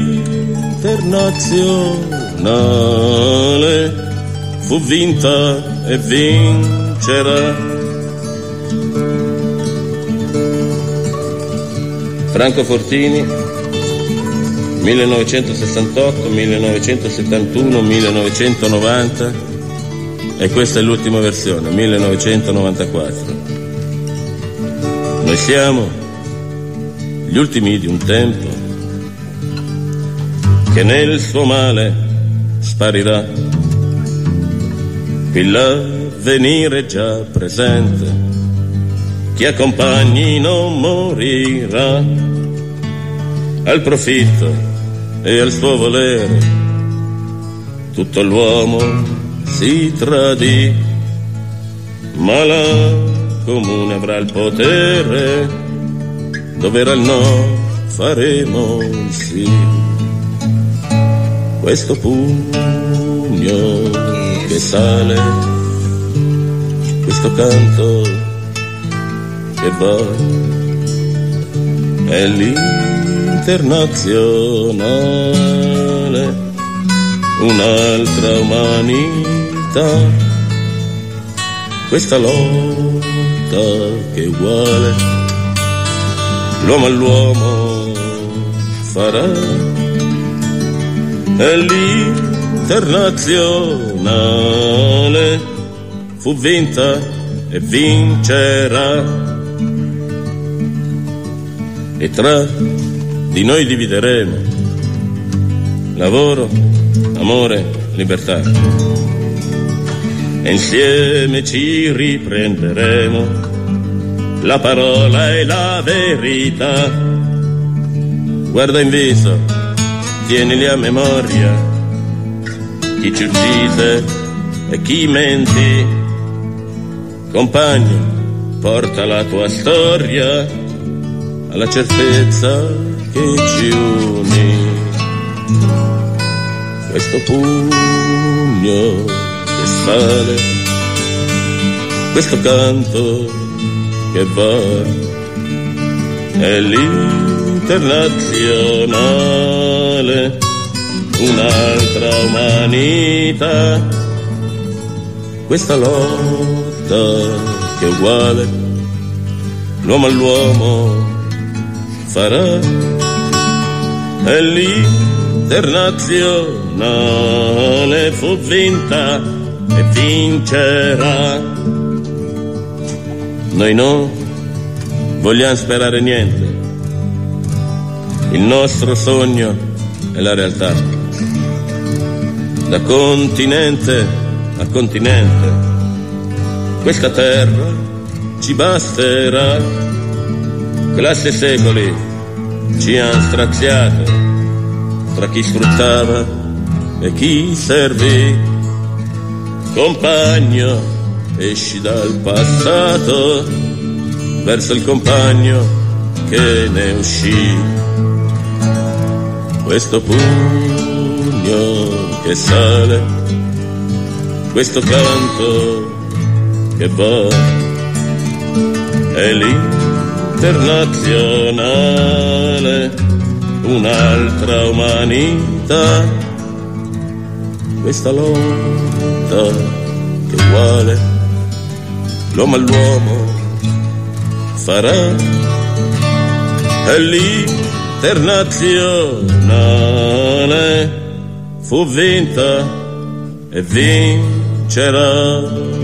l'internazionale, fu vinta e vincerà. Franco Fortini, 1968, 1971, 1990, e questa è l'ultima versione, 1994. Noi siamo gli ultimi di un tempo che nel suo male sparirà. Qui l'avvenire è già presente, chi accompagni non morirà. Al profitto e al suo volere tutto l'uomo si tradì, ma la comune avrà il potere, dove era il no faremo il sì. Questo pugno che sale, questo canto che va, è l'internazionale, un'altra umanità. Questa lotta che è uguale, l'uomo all'uomo farà, è l'internazionale, fu vinta e vincerà. E tra di noi divideremo lavoro, amore, libertà, e insieme ci riprenderemo la parola e la verità. Guarda in viso, tienili a memoria, chi ci uccise e chi mentì. Compagno, porta la tua storia alla certezza che ci unì. Questo pugno che sale, questo canto che va, è l'internazionale, un'altra umanità, questa lotta che è uguale, l'uomo all'uomo farà, è l'internazionale, fu vinta e vincerà. Noi non vogliamo sperare niente, il nostro sogno è la realtà. Da continente a continente, questa terra ci basterà. Classi e secoli ci han straziato tra chi sfruttava e chi servì. Compagno, esci dal passato verso il compagno che ne uscì. Questo pugno che sale, questo canto che va, è l'internazionale, un'altra umanità, questa lotta che è uguale, l'uomo all'uomo farà, è l'internazionale, fu vinta e vincerà.